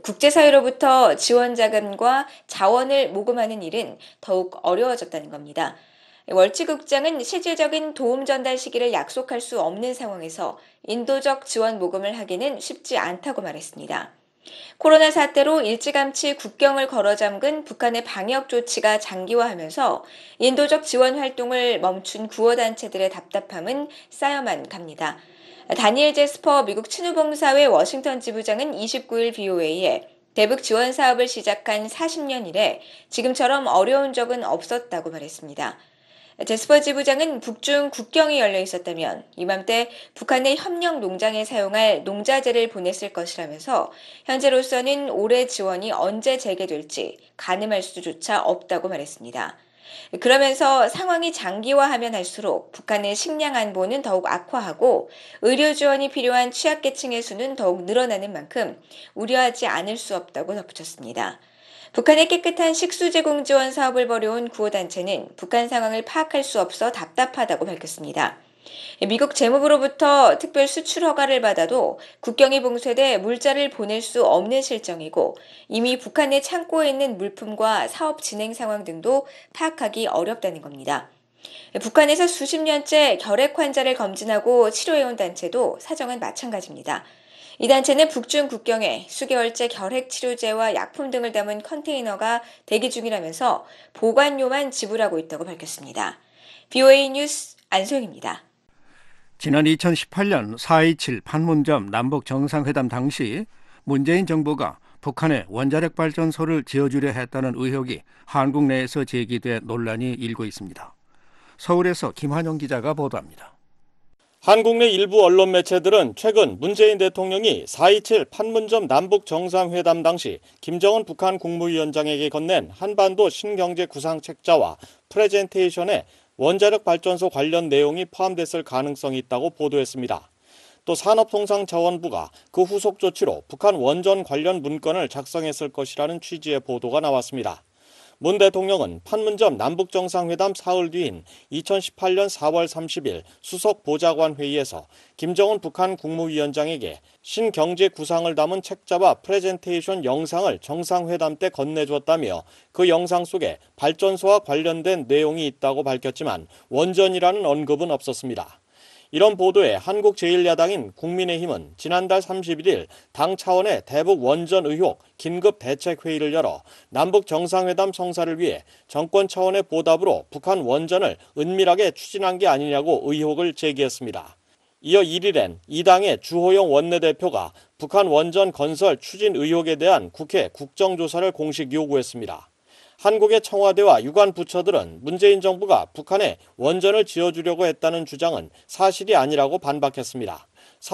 [SPEAKER 16] 국제사회로부터 지원 자금과 자원을 모금하는 일은 더욱 어려워졌다는 겁니다. 월치 국장은 실질적인 도움 전달 시기를 약속할 수 없는 상황에서 인도적 지원 모금을 하기는 쉽지 않다고 말했습니다. 코로나 사태로 일찌감치 국경을 걸어 잠근 북한의 방역 조치가 장기화하면서 인도적 지원 활동을 멈춘 구호단체들의 답답함은 쌓여만 갑니다. 다니엘 제스퍼 미국 친후봉사회 워싱턴 지부장은 29일 VOA에 대북 지원 사업을 시작한 40년 이래 지금처럼 어려운 적은 없었다고 말했습니다. 제스퍼 지부장은 북중 국경이 열려 있었다면 이맘때 북한의 협력 농장에 사용할 농자재를 보냈을 것이라면서 현재로서는 올해 지원이 언제 재개될지 가늠할 수조차 없다고 말했습니다. 그러면서 상황이 장기화하면 할수록 북한의 식량 안보는 더욱 악화하고 의료 지원이 필요한 취약계층의 수는 더욱 늘어나는 만큼 우려하지 않을 수 없다고 덧붙였습니다. 북한의 깨끗한 식수 제공 지원 사업을 벌여온 구호단체는 북한 상황을 파악할 수 없어 답답하다고 밝혔습니다. 미국 재무부로부터 특별 수출 허가를 받아도 국경이 봉쇄돼 물자를 보낼 수 없는 실정이고 이미 북한의 창고에 있는 물품과 사업 진행 상황 등도 파악하기 어렵다는 겁니다. 북한에서 수십 년째 결핵 환자를 검진하고 치료해온 단체도 사정은 마찬가지입니다. 이 단체는 북중 국경에 수개월째 결핵 치료제와 약품 등을 담은 컨테이너가 대기 중이라면서 보관료만 지불하고 있다고 밝혔습니다. BOA 뉴스 안소영입니다.
[SPEAKER 3] 지난 2018년 4.27 판문점 남북 정상회담 당시 문재인 정부가 북한에 원자력 발전소를 지어주려 했다는 의혹이 한국 내에서 제기돼 논란이 일고 있습니다. 서울에서 김환영 기자가 보도합니다.
[SPEAKER 9] 한국 내 일부 언론 매체들은 최근 문재인 대통령이 4.27 판문점 남북 정상회담 당시 김정은 북한 국무위원장에게 건넨 한반도 신경제 구상 책자와 프레젠테이션에 원자력 발전소 관련 내용이 포함됐을 가능성이 있다고 보도했습니다. 또 산업통상자원부가 그 후속 조치로 북한 원전 관련 문건을 작성했을 것이라는 취지의 보도가 나왔습니다. 문 대통령은 판문점 남북정상회담 사흘 뒤인 2018년 4월 30일 수석 보좌관 회의에서 김정은 북한 국무위원장에게 신경제 구상을 담은 책자와 프레젠테이션 영상을 정상회담 때 건네주었다며 그 영상 속에 발전소와 관련된 내용이 있다고 밝혔지만 원전이라는 언급은 없었습니다. 이런 보도에 한국 제1야당인 국민의힘은 지난달 31일 당 차원의 대북 원전 의혹 긴급 대책회의를 열어 남북 정상회담 성사를 위해 정권 차원의 보답으로 북한 원전을 은밀하게 추진한 게 아니냐고 의혹을 제기했습니다. 이어 1일엔 이 당의 주호영 원내대표가 북한 원전 건설 추진 의혹에 대한 국회 국정조사를 공식 요구했습니다. 한국의 청와대와 유관 부처들은 문재인 정부가 북한에 원전을 지어주려고 했다는 주장은 사실이 아니라고 반박했습니다.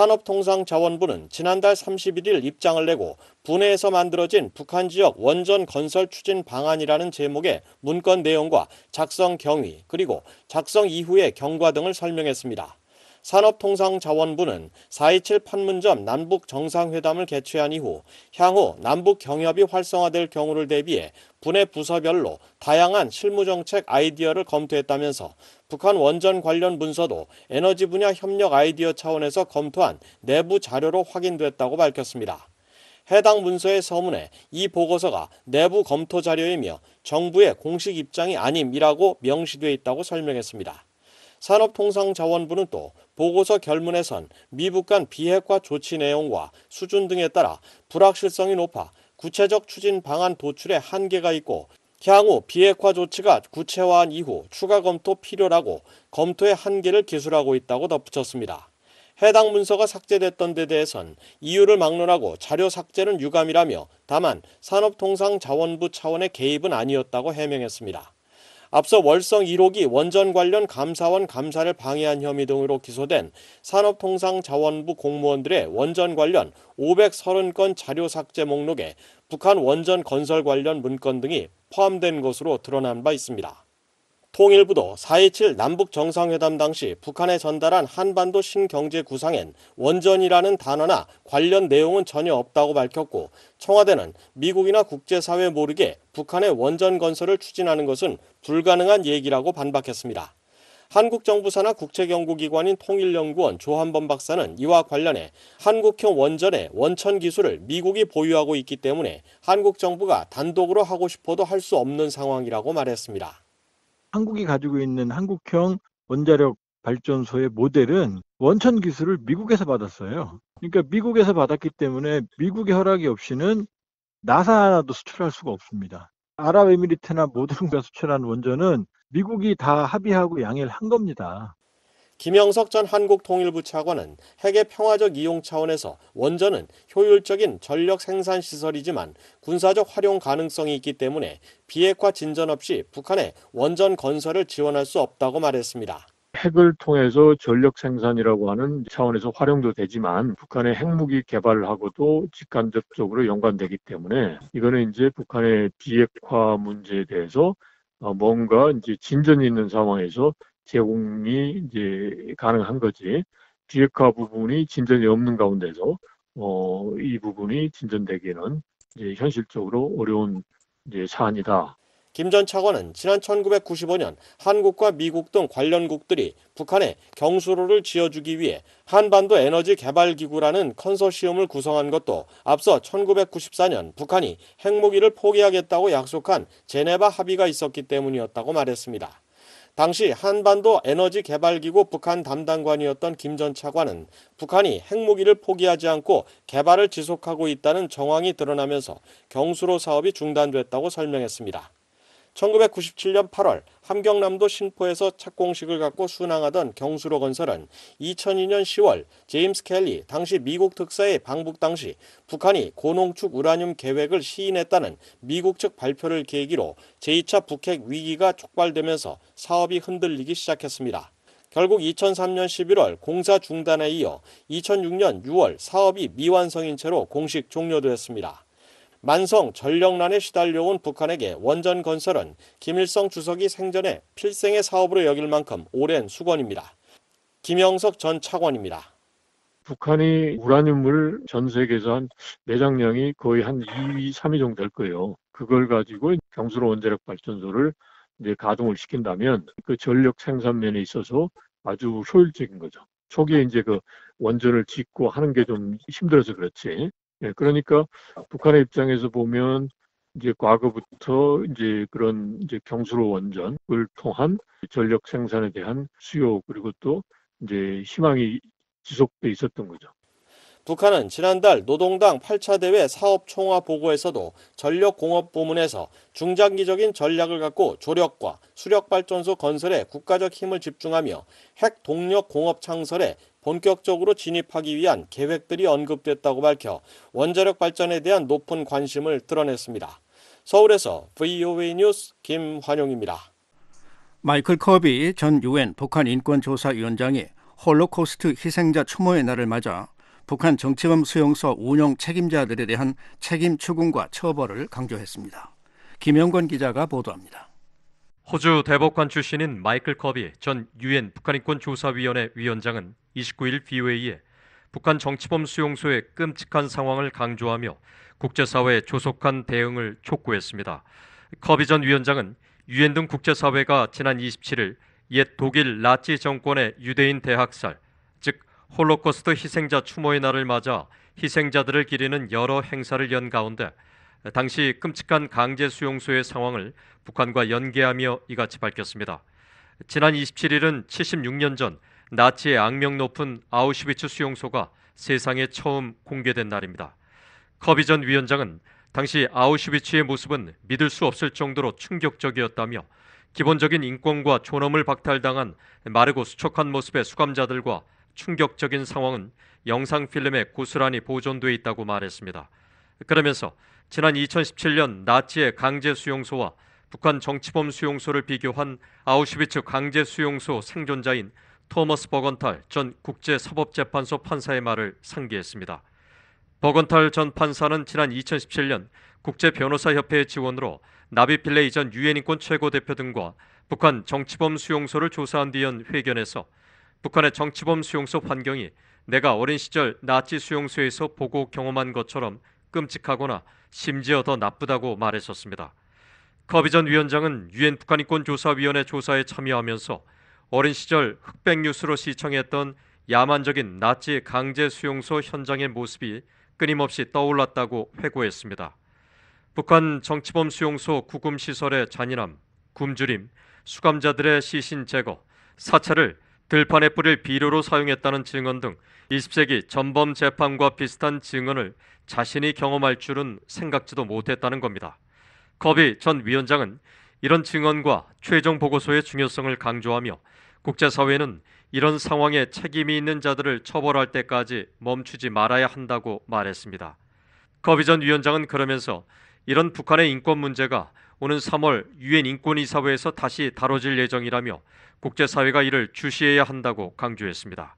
[SPEAKER 9] 산업통상자원부는 지난달 31일 입장을 내고 분해에서 만들어진 북한 지역 원전 건설 추진 방안이라는 제목의 문건 내용과 작성 경위 그리고 작성 이후의 경과 등을 설명했습니다.
[SPEAKER 17] 산업통상자원부는 4.27 판문점 남북 정상회담을 개최한 이후 향후 남북 경협이 활성화될 경우를 대비해 분해 부서별로 다양한 실무정책 아이디어를 검토했다면서 북한 원전 관련 문서도 에너지 분야 협력 아이디어 차원에서 검토한 내부 자료로 확인됐다고 밝혔습니다. 해당 문서의 서문에 이 보고서가 내부 검토 자료이며 정부의 공식 입장이 아님이라고 명시돼 있다고 설명했습니다. 산업통상자원부는 또 보고서 결문에선 미북 간 비핵화 조치 내용과 수준 등에 따라 불확실성이 높아 구체적 추진 방안 도출에 한계가 있고 향후 비핵화 조치가 구체화한 이후 추가 검토 필요라고 검토의 한계를 기술하고 있다고 덧붙였습니다. 해당 문서가 삭제됐던 데 대해선 이유를 막론하고 자료 삭제는 유감이라며 다만 산업통상자원부 차원의 개입은 아니었다고 해명했습니다. 앞서 월성 1호기 원전 관련 감사원 감사를 방해한 혐의 등으로 기소된 산업통상자원부 공무원들의 원전 관련 530건 자료 삭제 목록에 북한 원전 건설 관련 문건 등이 포함된 것으로 드러난 바 있습니다. 통일부도 4.27 남북 정상회담 당시 북한에 전달한 한반도 신경제 구상엔 원전이라는 단어나 관련 내용은 전혀 없다고 밝혔고 청와대는 미국이나 국제사회 모르게 북한의 원전 건설을 추진하는 것은 불가능한 얘기라고 반박했습니다. 한국 정부 산하 국제연구기관인 통일연구원 조한범 박사는 이와 관련해 한국형 원전의 원천 기술을 미국이 보유하고 있기 때문에 한국 정부가 단독으로 하고 싶어도 할 수 없는 상황이라고 말했습니다.
[SPEAKER 13] 한국이 가지고 있는 한국형 원자력 발전소의 모델은 원천 기술을 미국에서 받았어요. 그러니까 미국에서 받았기 때문에 미국의 허락이 없이는 나사 하나도 수출할 수가 없습니다. 아랍에미리트나 모든 국가 수출한 원전은 미국이 다 합의하고 양해를 한 겁니다.
[SPEAKER 17] 김영석 전 한국통일부 차관은 핵의 평화적 이용 차원에서 원전은 효율적인 전력 생산 시설이지만 군사적 활용 가능성이 있기 때문에 비핵화 진전 없이 북한의 원전 건설을 지원할 수 없다고 말했습니다.
[SPEAKER 18] 핵을 통해서 전력 생산이라고 하는 차원에서 활용도 되지만 북한의 핵무기 개발하고도 직간접적으로 연관되기 때문에 이거는 이제 북한의 비핵화 문제에 대해서 뭔가 이제 진전이 있는 상황에서 제공이 이제 가능한 거지. 비핵화 부분이 진전이 없는 가운데서 이 부분이 진전되기는 이제 현실적으로 어려운 이제 사안이다.
[SPEAKER 17] 김 전 차관은 지난 1995년 한국과 미국 등 관련국들이 북한에 경수로를 지어주기 위해 한반도 에너지 개발 기구라는 컨소시엄을 구성한 것도 앞서 1994년 북한이 핵무기를 포기하겠다고 약속한 제네바 합의가 있었기 때문이었다고 말했습니다. 당시 한반도 에너지 개발기구 북한 담당관이었던 김 전 차관은 북한이 핵무기를 포기하지 않고 개발을 지속하고 있다는 정황이 드러나면서 경수로 사업이 중단됐다고 설명했습니다. 1997년 8월 함경남도 신포에서 착공식을 갖고 순항하던 경수로 건설은 2002년 10월 제임스 켈리 당시 미국 특사의 방북 당시 북한이 고농축 우라늄 계획을 시인했다는 미국 측 발표를 계기로 제2차 북핵 위기가 촉발되면서 사업이 흔들리기 시작했습니다. 결국 2003년 11월 공사 중단에 이어 2006년 6월 사업이 미완성인 채로 공식 종료되었습니다. 만성 전력난에 시달려온 북한에게 원전 건설은 김일성 주석이 생전에 필생의 사업으로 여길 만큼 오랜 수건입니다. 김영석 전 차관입니다.
[SPEAKER 18] 북한이 우라늄을 전 세계에서 한 매장량이 거의 한 2위, 3위 정도 될 거예요. 그걸 가지고 경수로 원자력 발전소를 이제 가동을 시킨다면 그 전력 생산면에 있어서 아주 효율적인 거죠. 초기에 이제 그 원전을 짓고 하는 게 좀 힘들어서 그렇지. 예, 그러니까 북한의 입장에서 보면 이제 과거부터 이제 그런 이제 경수로 원전을 통한 전력 생산에 대한 수요 그리고 또 이제 희망이 지속돼 있었던 거죠.
[SPEAKER 17] 북한은 지난달 노동당 8차 대회 사업 총화 보고에서도 전력공업 부문에서 중장기적인 전략을 갖고 조력과 수력발전소 건설에 국가적 힘을 집중하며 핵 동력 공업 창설에 본격적으로 진입하기 위한 계획들이 언급됐다고 밝혀 원자력 발전에 대한 높은 관심을 드러냈습니다. 서울에서 VOA 뉴스 김환용입니다.
[SPEAKER 3] 마이클 커비 전 유엔 북한 인권조사위원장이 홀로코스트 희생자 추모의 날을 맞아 북한 정치범 수용소 운영 책임자들에 대한 책임 추궁과 처벌을 강조했습니다. 김영건 기자가 보도합니다.
[SPEAKER 19] 호주 대법관 출신인 마이클 커비 전 유엔 북한인권조사위원회 위원장은 29일 BOA에 북한 정치범 수용소의 끔찍한 상황을 강조하며 국제사회의 조속한 대응을 촉구했습니다. 커비 전 위원장은 유엔 등 국제사회가 지난 27일 옛 독일 나치 정권의 유대인 대학살, 즉 홀로코스트 희생자 추모의 날을 맞아 희생자들을 기리는 여러 행사를 연 가운데 당시 끔찍한 강제 수용소의 상황을 북한과 연계하며 이같이 밝혔습니다. 지난 27일은 76년 전 나치의 악명 높은 아우슈비츠 수용소가 세상에 처음 공개된 날입니다. 커비 전 위원장은 당시 아우슈비츠의 모습은 믿을 수 없을 정도로 충격적이었다며 기본적인 인권과 존엄을 박탈당한 마르고 수척한 모습의 수감자들과 충격적인 상황은 영상 필름에 고스란히 보존돼 있다고 말했습니다. 그러면서 지난 2017년 나치의 강제 수용소와 북한 정치범 수용소를 비교한 아우슈비츠 강제 수용소 생존자인 토머스 버건탈 전 국제사법재판소 판사의 말을 상기했습니다. 버건탈 전 판사는 지난 2017년 국제변호사협회의 지원으로 나비 필레이 전 유엔 인권 최고대표 등과 북한 정치범 수용소를 조사한 뒤 연 회견에서 북한의 정치범 수용소 환경이 내가 어린 시절 나치 수용소에서 보고 경험한 것처럼 끔찍하거나 심지어 더 나쁘다고 말했었습니다. 커비 전 위원장은 유엔 북한인권조사위원회 조사에 참여하면서 어린 시절 흑백뉴스로 시청했던 야만적인 나치 강제 수용소 현장의 모습이 끊임없이 떠올랐다고 회고했습니다. 북한 정치범 수용소 구금시설의 잔인함, 굶주림, 수감자들의 시신 제거, 사체를 들판에 뿌릴 비료로 사용했다는 증언 등 20세기 전범 재판과 비슷한 증언을 자신이 경험할 줄은 생각지도 못했다는 겁니다. 커비 전 위원장은 이런 증언과 최종 보고서의 중요성을 강조하며 국제사회는 이런 상황에 책임이 있는 자들을 처벌할 때까지 멈추지 말아야 한다고 말했습니다. 커비 전 위원장은 그러면서 이런 북한의 인권 문제가 오는 3월 유엔 인권이사회에서 다시 다뤄질 예정이라며 국제사회가 이를 주시해야 한다고 강조했습니다.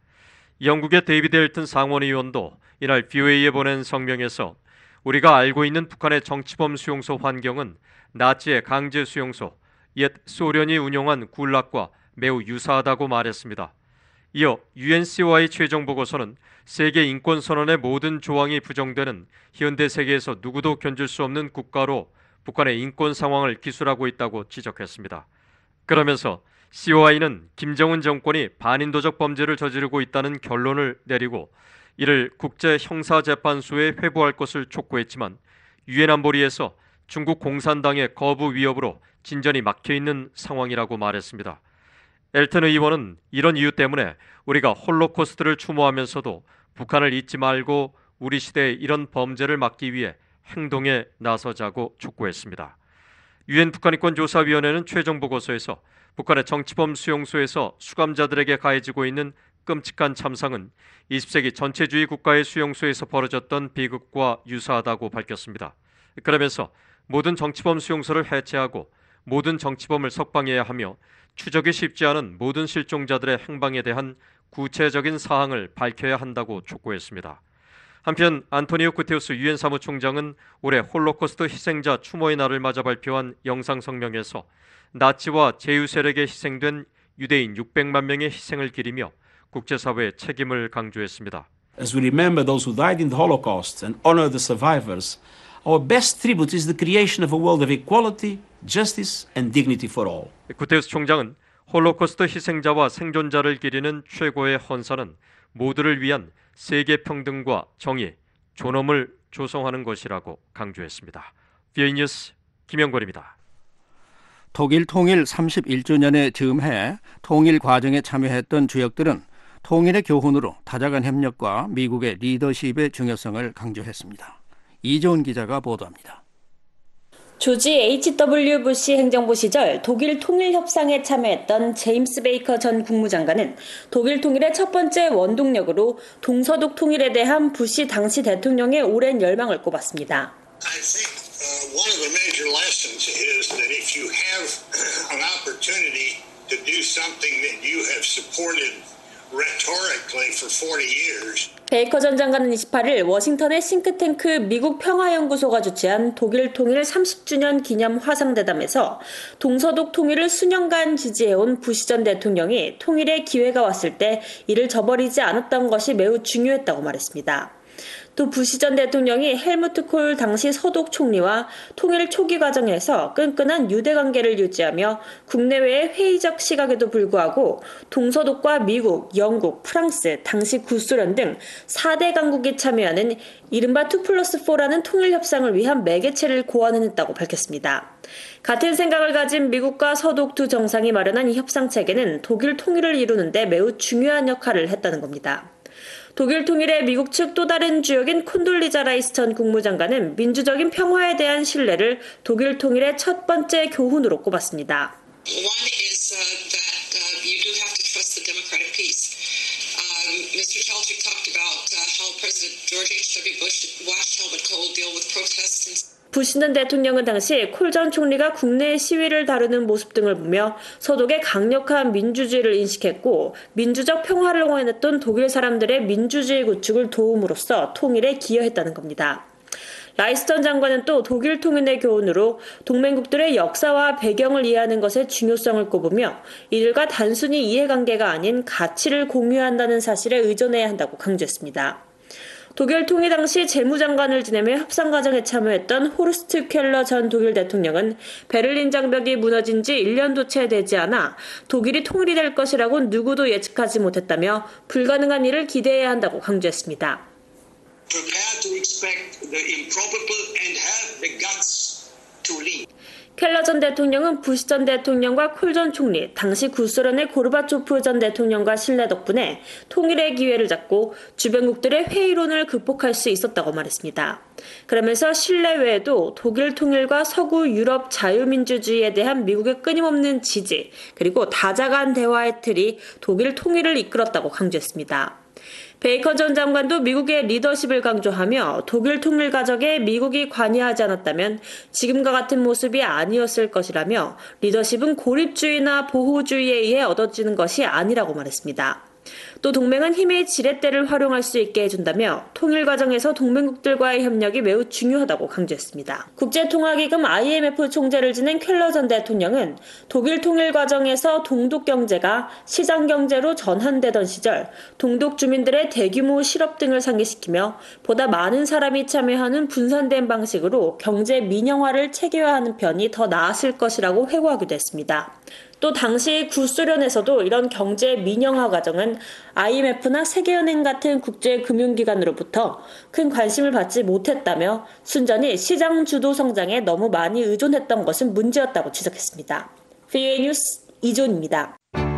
[SPEAKER 19] 영국의 데이비드 헬튼 상원의원도 이날 BOA에 보낸 성명에서 우리가 알고 있는 북한의 정치범 수용소 환경은 나치의 강제 수용소, 옛 소련이 운영한 굴락과 매우 유사하다고 말했습니다. 이어 UNCOI의 최종 보고서는 세계 인권선언의 모든 조항이 부정되는 현대 세계에서 누구도 견줄 수 없는 국가로 북한의 인권 상황을 기술하고 있다고 지적했습니다. 그러면서 COI는 김정은 정권이 반인도적 범죄를 저지르고 있다는 결론을 내리고 이를 국제형사재판소에 회부할 것을 촉구했지만 유엔 안보리에서 중국 공산당의 거부 위협으로 진전이 막혀있는 상황이라고 말했습니다. 엘튼 의원은 이런 이유 때문에 우리가 홀로코스트를 추모하면서도 북한을 잊지 말고 우리 시대의 이런 범죄를 막기 위해 행동에 나서자고 촉구했습니다. 유엔 북한인권조사위원회는 최종 보고서에서 북한의 정치범 수용소에서 수감자들에게 가해지고 있는 끔찍한 참상은 20세기 전체주의 국가의 수용소에서 벌어졌던 비극과 유사하다고 밝혔습니다. 그러면서 모든 정치범 수용소를 해체하고 모든 정치범을 석방해야 하며 추적이 쉽지 않은 모든 실종자들의 행방에 대한 구체적인 사항을 밝혀야 한다고 촉구했습니다. 한편 안토니오 구테우스 유엔 사무총장은 올해 홀로코스트 희생자 추모의 날을 맞아 발표한 영상 성명에서 나치와 제휴 세력에 희생된 유대인 600만 명의 희생을 기리며 국제사회의 책임을 강조했습니다.
[SPEAKER 20] As we remember those who died in the Holocaust and honor the survivors, our best tribute is the creation of a world of equality, justice and dignity for all.
[SPEAKER 19] 구테우스 총장은 홀로코스트 희생자와 생존자를 기리는 최고의 헌사는 모두를 위한 세계 평등과 정의, 존엄을 조성하는 것이라고 강조했습니다. BOA 뉴스 김영걸입니다.
[SPEAKER 3] 독일 통일 31주년에 즈음해 통일 과정에 참여했던 주역들은 통일의 교훈으로 다자간 협력과 미국의 리더십의 중요성을 강조했습니다. 이조은 기자가 보도합니다.
[SPEAKER 7] 조지 H.W. 부시 행정부 시절 독일 통일 협상에 참여했던 제임스 베이커 전 국무장관은 독일 통일의 첫 번째 원동력으로 동서독 통일에 대한 부시 당시 대통령의 오랜 열망을 꼽았습니다.
[SPEAKER 21] I think one of the major lessons is that if you have an opportunity to do something that you have supported rhetorically for 40 years.
[SPEAKER 7] 베이커 전 장관은 28일 워싱턴의 싱크탱크 미국 평화연구소가 주최한 독일 통일 30주년 기념 화상대담에서 동서독 통일을 수년간 지지해온 부시 전 대통령이 통일의 기회가 왔을 때 이를 저버리지 않았던 것이 매우 중요했다고 말했습니다. 또 부시 전 대통령이 헬무트 콜 당시 서독 총리와 통일 초기 과정에서 끈끈한 유대 관계를 유지하며 국내외의 회의적 시각에도 불구하고 동서독과 미국, 영국, 프랑스, 당시 구소련 등 4대 강국이 참여하는 이른바 2+4라는 통일 협상을 위한 매개체를 고안해냈다고 밝혔습니다. 같은 생각을 가진 미국과 서독 두 정상이 마련한 이 협상 체계는 독일 통일을 이루는 데 매우 중요한 역할을 했다는 겁니다. 독일 통일의 미국 측 또 다른 주역인 콘돌리자 라이스 전 국무장관은 민주적인 평화에 대한 신뢰를 독일 통일의 첫 번째 교훈으로 꼽았습니다.
[SPEAKER 21] One is that you do have to trust the democratic peace. Mr. Kelchick talked about how President George H.W. Bush watched Helmut Kohl deal with protests and
[SPEAKER 7] 부시 전 대통령은 당시 콜 전 총리가 국내 시위를 다루는 모습 등을 보며 서독의 강력한 민주주의를 인식했고 민주적 평화를 원했던 독일 사람들의 민주주의 구축을 도움으로써 통일에 기여했다는 겁니다. 라이스 전 장관은 또 독일 통일의 교훈으로 동맹국들의 역사와 배경을 이해하는 것의 중요성을 꼽으며 이들과 단순히 이해관계가 아닌 가치를 공유한다는 사실에 의존해야 한다고 강조했습니다. 독일 통일 당시 재무장관을 지내며 협상 과정에 참여했던 호르스트 켈러 전 독일 대통령은 베를린 장벽이 무너진 지 1년도 채 되지 않아 독일이 통일이 될 것이라고 누구도 예측하지 못했다며 불가능한 일을 기대해야 한다고 강조했습니다.
[SPEAKER 21] prepare to expect the improbable and have the guts to lead.
[SPEAKER 7] 켈러 전 대통령은 부시 전 대통령과 콜 전 총리, 당시 구소련의 고르바초프 전 대통령과 신뢰 덕분에 통일의 기회를 잡고 주변국들의 회의론을 극복할 수 있었다고 말했습니다. 그러면서 신뢰 외에도 독일 통일과 서구 유럽 자유민주주의에 대한 미국의 끊임없는 지지, 그리고 다자간 대화의 틀이 독일 통일을 이끌었다고 강조했습니다. 베이커 전 장관도 미국의 리더십을 강조하며 독일 통일 과정에 미국이 관여하지 않았다면 지금과 같은 모습이 아니었을 것이라며 리더십은 고립주의나 보호주의에 의해 얻어지는 것이 아니라고 말했습니다. 또 동맹은 힘의 지렛대를 활용할 수 있게 해준다며 통일 과정에서 동맹국들과의 협력이 매우 중요하다고 강조했습니다. 국제통화기금 IMF 총재를 지낸 켈러 전 대통령은 독일 통일 과정에서 동독 경제가 시장 경제로 전환되던 시절 동독 주민들의 대규모 실업 등을 상기시키며 보다 많은 사람이 참여하는 분산된 방식으로 경제 민영화를 체계화하는 편이 더 나았을 것이라고 회고하기도 했습니다. 또 당시 구소련에서도 이런 경제 민영화 과정은 IMF나 세계은행 같은 국제금융기관으로부터 큰 관심을 받지 못했다며 순전히 시장 주도 성장에 너무 많이 의존했던 것은 문제였다고 지적했습니다. VOA 뉴스 이존입니다.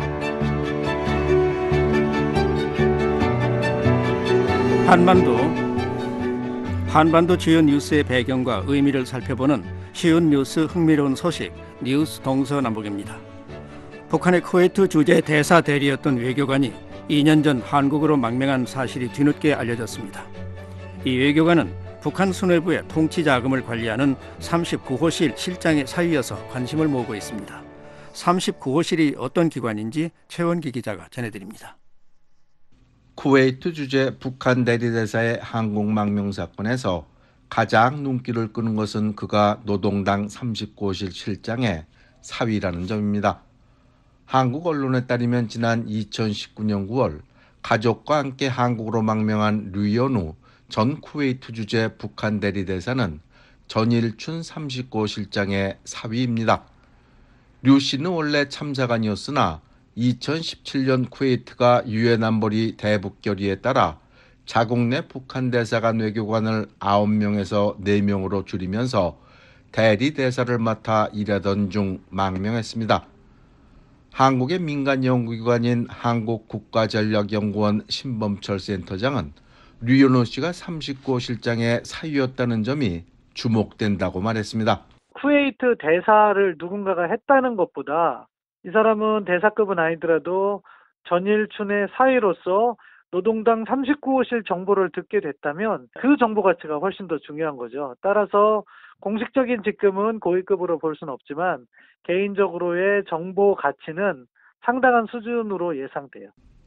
[SPEAKER 3] 한반도 주요 뉴스의 배경과 의미를 살펴보는 쉬운 뉴스 흥미로운 소식 뉴스 동서남북입니다. 북한의 쿠웨이트 주재 대사 대리였던 외교관이 2년 전 한국으로 망명한 사실이 뒤늦게 알려졌습니다. 이 외교관은 북한 수뇌부의 통치 자금을 관리하는 39호실 실장의 사위여서 관심을 모으고 있습니다. 39호실이 어떤 기관인지 최원기 기자가 전해드립니다.
[SPEAKER 1] 쿠웨이트 주재 북한 대리대사의 한국 망명 사건에서 가장 눈길을 끄는 것은 그가 노동당 39호실 실장의 사위라는 점입니다. 한국 언론에 따르면 지난 2019년 9월 가족과 함께 한국으로 망명한 류연우 전 쿠웨이트 주재 북한 대리대사는 전일춘 39호 실장의 사위입니다. 류 씨는 원래 참사관이었으나 2017년 쿠웨이트가 유엔 안보리 대북결의에 따라 자국 내 북한 대사관 외교관을 9명에서 4명으로 줄이면서 대리대사를 맡아 일하던 중 망명했습니다. 한국의 민간 연구기관인 한국국가전략연구원 신범철 센터장은 류연호 씨가 39호 실장의 사위였다는 점이 주목된다고 말했습니다.
[SPEAKER 22] 쿠웨이트 대사를 누군가가 했다는 것보다 이 사람은 대사급은 아니더라도 전일춘의 사위로서 노동당 39호실 정보를 듣게 됐다면 그 정보 가치가 훨씬 더 중요한 거죠. 따라서 공식적인 직급은 고위급으로 볼 수는 없지만 개인적으로의 정보 가치는 상당한 수준으로 예상돼요.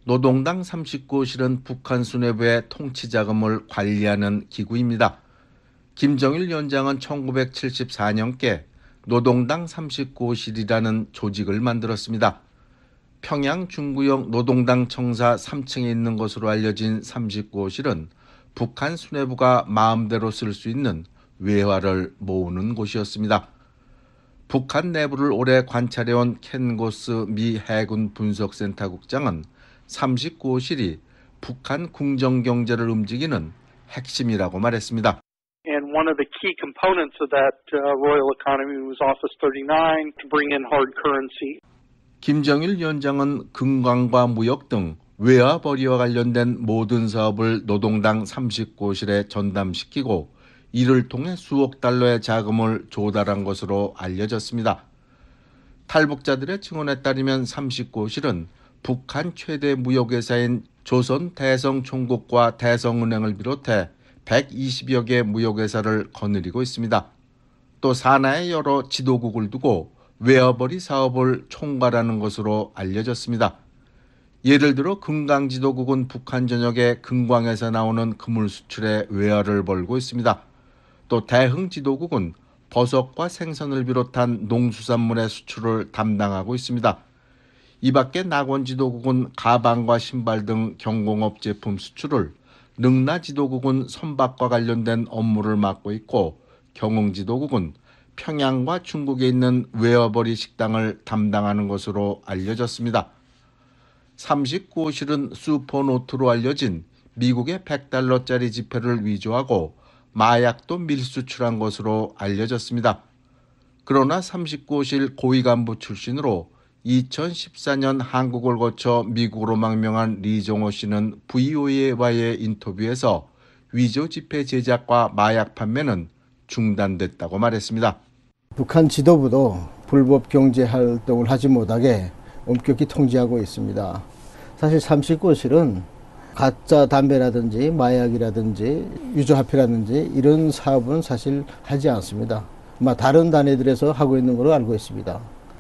[SPEAKER 1] 노동당 39호실은 북한 수뇌부의 통치 자금을 관리하는 기구입니다. 김정일 위원장은 1974년께 노동당 39호실이라는 조직을 만들었습니다. 평양 중구역 노동당 청사 3층에 있는 것으로 알려진 39호실은 북한 수뇌부가 마음대로 쓸 수 있는 외화를 모으는 곳이었습니다. 북한 내부를 오래 관찰해온 켄 고스 미 해군 분석센터 국장은 39호실이 북한 궁정경제를 움직이는 핵심이라고 말했습니다.
[SPEAKER 5] And one of the key components of that royal economy was Office 39 to bring in hard currency.
[SPEAKER 1] 김정일 위원장은 금광과 무역 등 외화 벌이와 관련된 모든 사업을 노동당 39호실에 전담시키고 이를 통해 수억 달러의 자금을 조달한 것으로 알려졌습니다. 탈북자들의 증언에 따르면 39호실은 북한 최대 무역회사인 조선 대성총국과 대성은행을 비롯해 120여 개 무역회사를 거느리고 있습니다. 또 산하에 여러 지도국을 두고 외화벌이 사업을 총괄하는 것으로 알려졌습니다. 예를 들어 금강지도국은 북한 전역의 금광에서 나오는 그물 수출에 외화를 벌고 있습니다. 또 대흥지도국은 버섯과 생선을 비롯한 농수산물의 수출을 담당하고 있습니다. 이 밖에 낙원지도국은 가방과 신발 등 경공업 제품 수출을, 능라지도국은 선박과 관련된 업무를 맡고 있고 경흥지도국은 평양과 중국에 있는 외화벌이 식당을 담당하는 것으로 알려졌습니다. 39호실은 슈퍼노트로 알려진 미국의 100달러짜리 지폐를 위조하고 마약도 밀수출한 것으로 알려졌습니다. 그러나 39호실 고위 간부 출신으로 2014년 한국을 거쳐 미국으로 망명한 리종호 씨는 VOA와의 인터뷰에서 위조 지폐 제작과 마약 판매는 중단됐다고 말했습니다.
[SPEAKER 6] 북한 지도부도 불법 경제 활동을 하지 못하게 엄격히 통제하고 있습니다. 사실 39호실은 가짜 담배라든지 마약이라든지 유조화폐라든지 이런 사업은 사실 하지 않습니다. 아마 다른 단위들에서 하고 있는 걸로 알고 있습니다.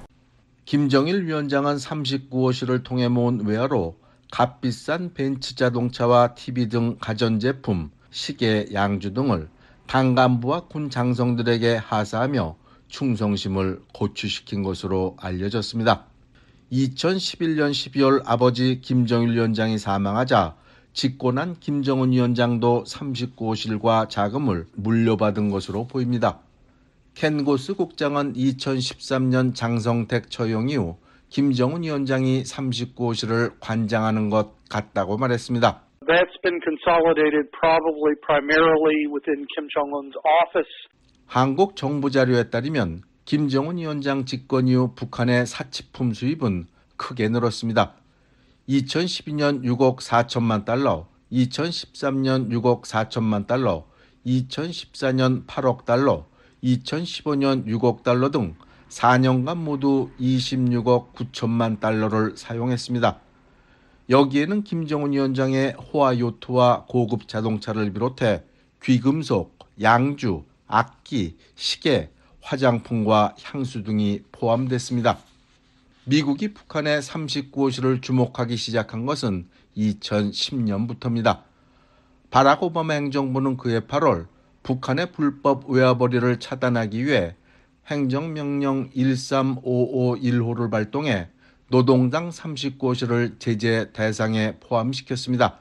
[SPEAKER 1] 김정일 위원장은 39호실을 통해 모은 외화로 값비싼 벤츠 자동차와 TV 등 가전제품, 시계, 양주 등을 당 간부와 군 장성들에게 하사하며 충성심을 고취시킨 것으로 알려졌습니다. 2011년 12월 아버지 김정일 위원장이 사망하자 집권한 김정은 위원장도 39호실과 자금을 물려받은 것으로 보입니다. 켄 고스 국장은 2013년 장성택 처형 이후 김정은 위원장이 39호실을 관장하는 것 같다고 말했습니다.
[SPEAKER 5] That's been consolidated probably primarily within Kim Jong-un's office.
[SPEAKER 1] 한국 정부 자료에 따르면 김정은 위원장 집권 이후 북한의 사치품 수입은 크게 늘었습니다. 2012년 6억 4천만 달러, 2013년 6억 4천만 달러, 2014년 8억 달러, 2015년 6억 달러 등 4년간 모두 26억 9천만 달러를 사용했습니다. 여기에는 김정은 위원장의 호화 요트와 고급 자동차를 비롯해 귀금속, 양주, 악기, 시계, 화장품과 향수 등이 포함됐습니다. 미국이 북한의 39호실을 주목하기 시작한 것은 2010년부터입니다. 바락 오바마 행정부는 그해 8월 북한의 불법 외화벌이를 차단하기 위해 행정명령 13551호를 발동해 노동당 39호실을 제재 대상에 포함시켰습니다.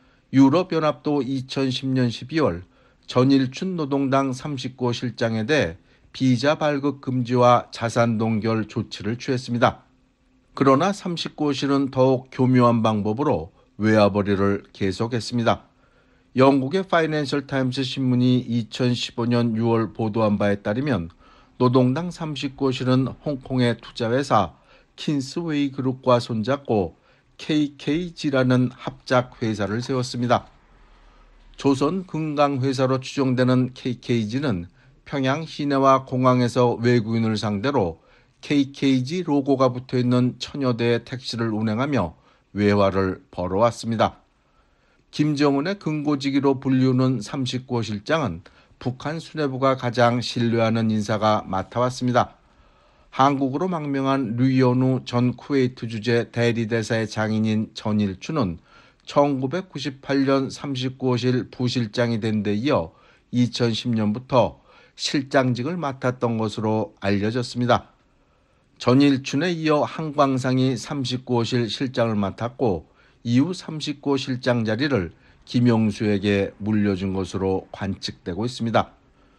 [SPEAKER 1] 유럽연합도 2010년 12월 전일춘 노동당 39호실장에 대해 비자 발급 금지와 자산 동결 조치를 취했습니다. 그러나 39호실은 더욱 교묘한 방법으로 외화벌이를 계속했습니다. 영국의 파이낸셜 타임스 신문이 2015년 6월 보도한 바에 따르면 노동당 39호실은 홍콩의 투자회사 킨스웨이 그룹과 손잡고 KKG라는 합작 회사를 세웠습니다. 조선 금강회사로 추정되는 KKG는 평양 시내와 공항에서 외국인을 상대로 KKG 로고가 붙어있는 천여 대의 택시를 운행하며 외화를 벌어왔습니다. 김정은의 근고지기로 불리우는 39호실장은 북한 수뇌부가 가장 신뢰하는 인사가 맡아왔습니다. 한국으로 망명한 류연우 전 쿠웨이트 주재 대리대사의 장인인 전일추는 1998년 39호실 부실장이 된 데 이어 2010년부터 실장직을 맡았던 것으로 알려졌습니다. 전일춘에 이어 한광상이 39호실 실장을 맡았고 이후 39호 실장 자리를 김용수에게 물려준 것으로 관측되고 있습니다.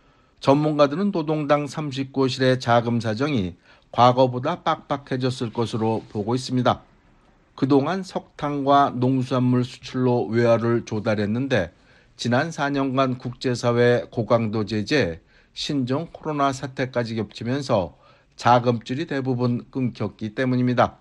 [SPEAKER 1] 전문가들은 노동당 39호실의 자금 사정이 과거보다 빡빡해졌을 것으로 보고 있습니다. 그동안 석탄과 농수산물 수출로 외화를 조달했는데 지난 4년간 국제사회 고강도 제재, 신종 코로나 사태까지 겹치면서 자금줄이 대부분 끊겼기 때문입니다.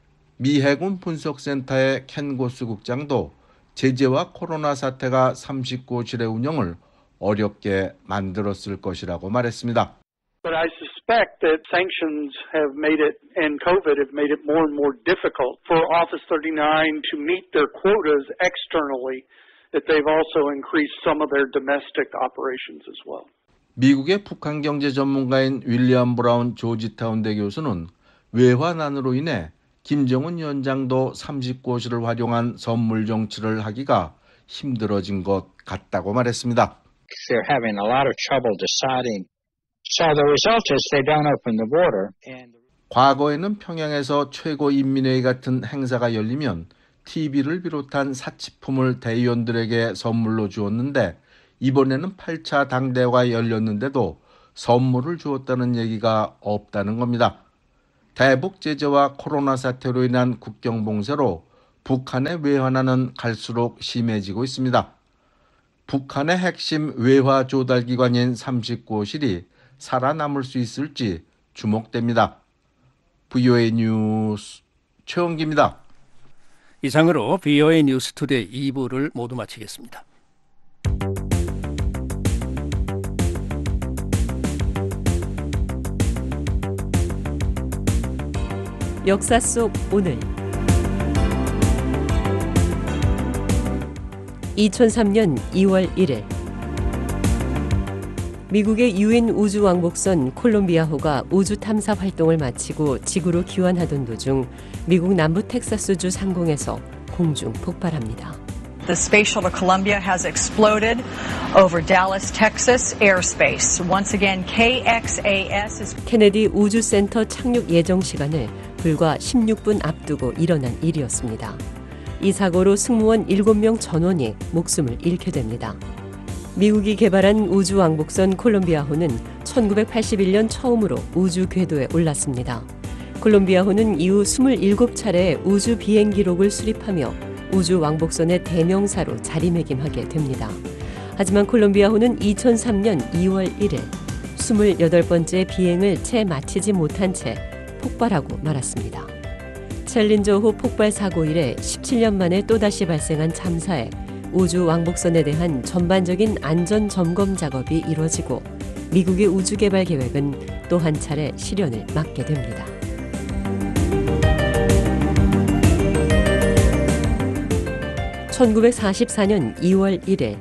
[SPEAKER 1] 미 해군 분석센터의 켄 고스 국장도 제재와 코로나 사태가 39호실의 운영을 어렵게 만들었을 것이라고 말했습니다.
[SPEAKER 5] But I suspect that sanctions have made it, and COVID have made it more and more difficult for Office 39 to meet their quotas externally, that they've also increased some of their domestic operations as well.
[SPEAKER 1] 미국의 북한 경제 전문가인 윌리엄 브라운 조지타운대 교수는 외환난으로 인해 김정은 위원장도 39호실을 활용한 선물 정치를 하기가 힘들어진 것 같다고 말했습니다.
[SPEAKER 4] They're having a lot of trouble deciding. So the result is they don't open the border.
[SPEAKER 1] 과거에는 평양에서 최고인민회의 같은 행사가 열리면 TV를 비롯한 사치품을 대의원들에게 선물로 주었는데 이번에는 8차 당대회가 열렸는데도 선물을 주었다는 얘기가 없다는 겁니다. 대북 제재와 코로나 사태로 인한 국경 봉쇄로 북한의 외환화는 갈수록 심해지고 있습니다. 북한의 핵심 외화 조달 기관인 39호실이 살아남을 수 있을지 주목됩니다. VOA 뉴스 최원기입니다.
[SPEAKER 3] 이상으로 VOA 뉴스 투데이 2부를 모두 마치겠습니다.
[SPEAKER 8] 역사 속 오늘 2003년 2월 1일 미국의 유엔 우주왕복선 콜롬비아호가 우주 탐사 활동을 마치고 지구로 귀환하던 도중 미국 남부 텍사스주 상공에서 공중 폭발합니다.
[SPEAKER 23] The space shuttle Columbia has exploded over Dallas, Texas airspace. Once again, KXAS is...
[SPEAKER 8] 케네디 우주센터 착륙 예정 시간을 불과 16분 앞두고 일어난 일이었습니다. 이 사고로 승무원 7명 전원이 목숨을 잃게 됩니다. 미국이 개발한 우주왕복선 콜롬비아호는 1981년 처음으로 우주 궤도에 올랐습니다. 콜롬비아호는 이후 27차례의 우주 비행 기록을 수립하며 우주왕복선의 대명사로 자리매김하게 됩니다. 하지만 콜롬비아호는 2003년 2월 1일 28번째 비행을 채 마치지 못한 채 폭발하고 말았습니다. 챌린저호 폭발 사고 이래 17년 만에 또다시 발생한 참사에 우주 왕복선에 대한 전반적인 안전 점검 작업이 이뤄지고 미국의 우주 개발 계획은 또 한 차례 실현을 맞게 됩니다. (1944년 2월 1일)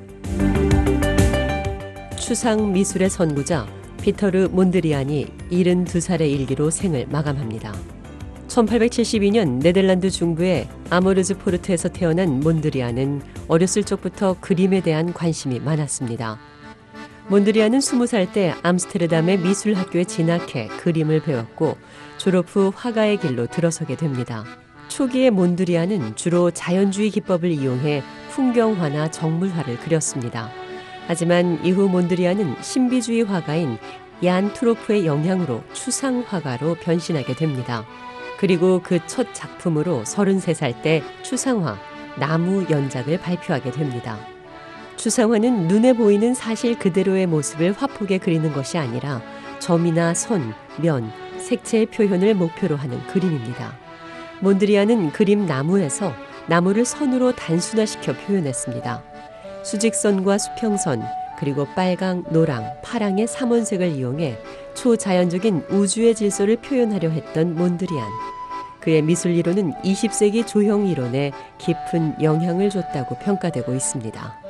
[SPEAKER 8] 추상 미술의 선구자 피터르 몬드리안이 72살의 일기로 생을 마감합니다. 1872년 네덜란드 중부의 아모르즈 포르트에서 태어난 몬드리안은 어렸을 적부터 그림에 대한 관심이 많았습니다. 몬드리안은 20살 때 암스테르담의 미술학교에 진학해 그림을 배웠고 졸업 후 화가의 길로 들어서게 됩니다. 초기의 몬드리안은 주로 자연주의 기법을 이용해 풍경화나 정물화를 그렸습니다. 하지만 이후 몬드리안은 신비주의 화가인 얀 트로프의 영향으로 추상화가로 변신하게 됩니다. 그리고 그 첫 작품으로 33살 때 추상화, 나무 연작을 발표하게 됩니다. 추상화는 눈에 보이는 사실 그대로의 모습을 화폭에 그리는 것이 아니라 점이나 선, 면, 색채의 표현을 목표로 하는 그림입니다. 몬드리안은 그림 나무에서 나무를 선으로 단순화시켜 표현했습니다. 수직선과 수평선, 그리고 빨강, 노랑, 파랑의 삼원색을 이용해 초자연적인 우주의 질서를 표현하려 했던 몬드리안. 그의 미술 이론은 20세기 조형 이론에 깊은 영향을 줬다고 평가되고 있습니다.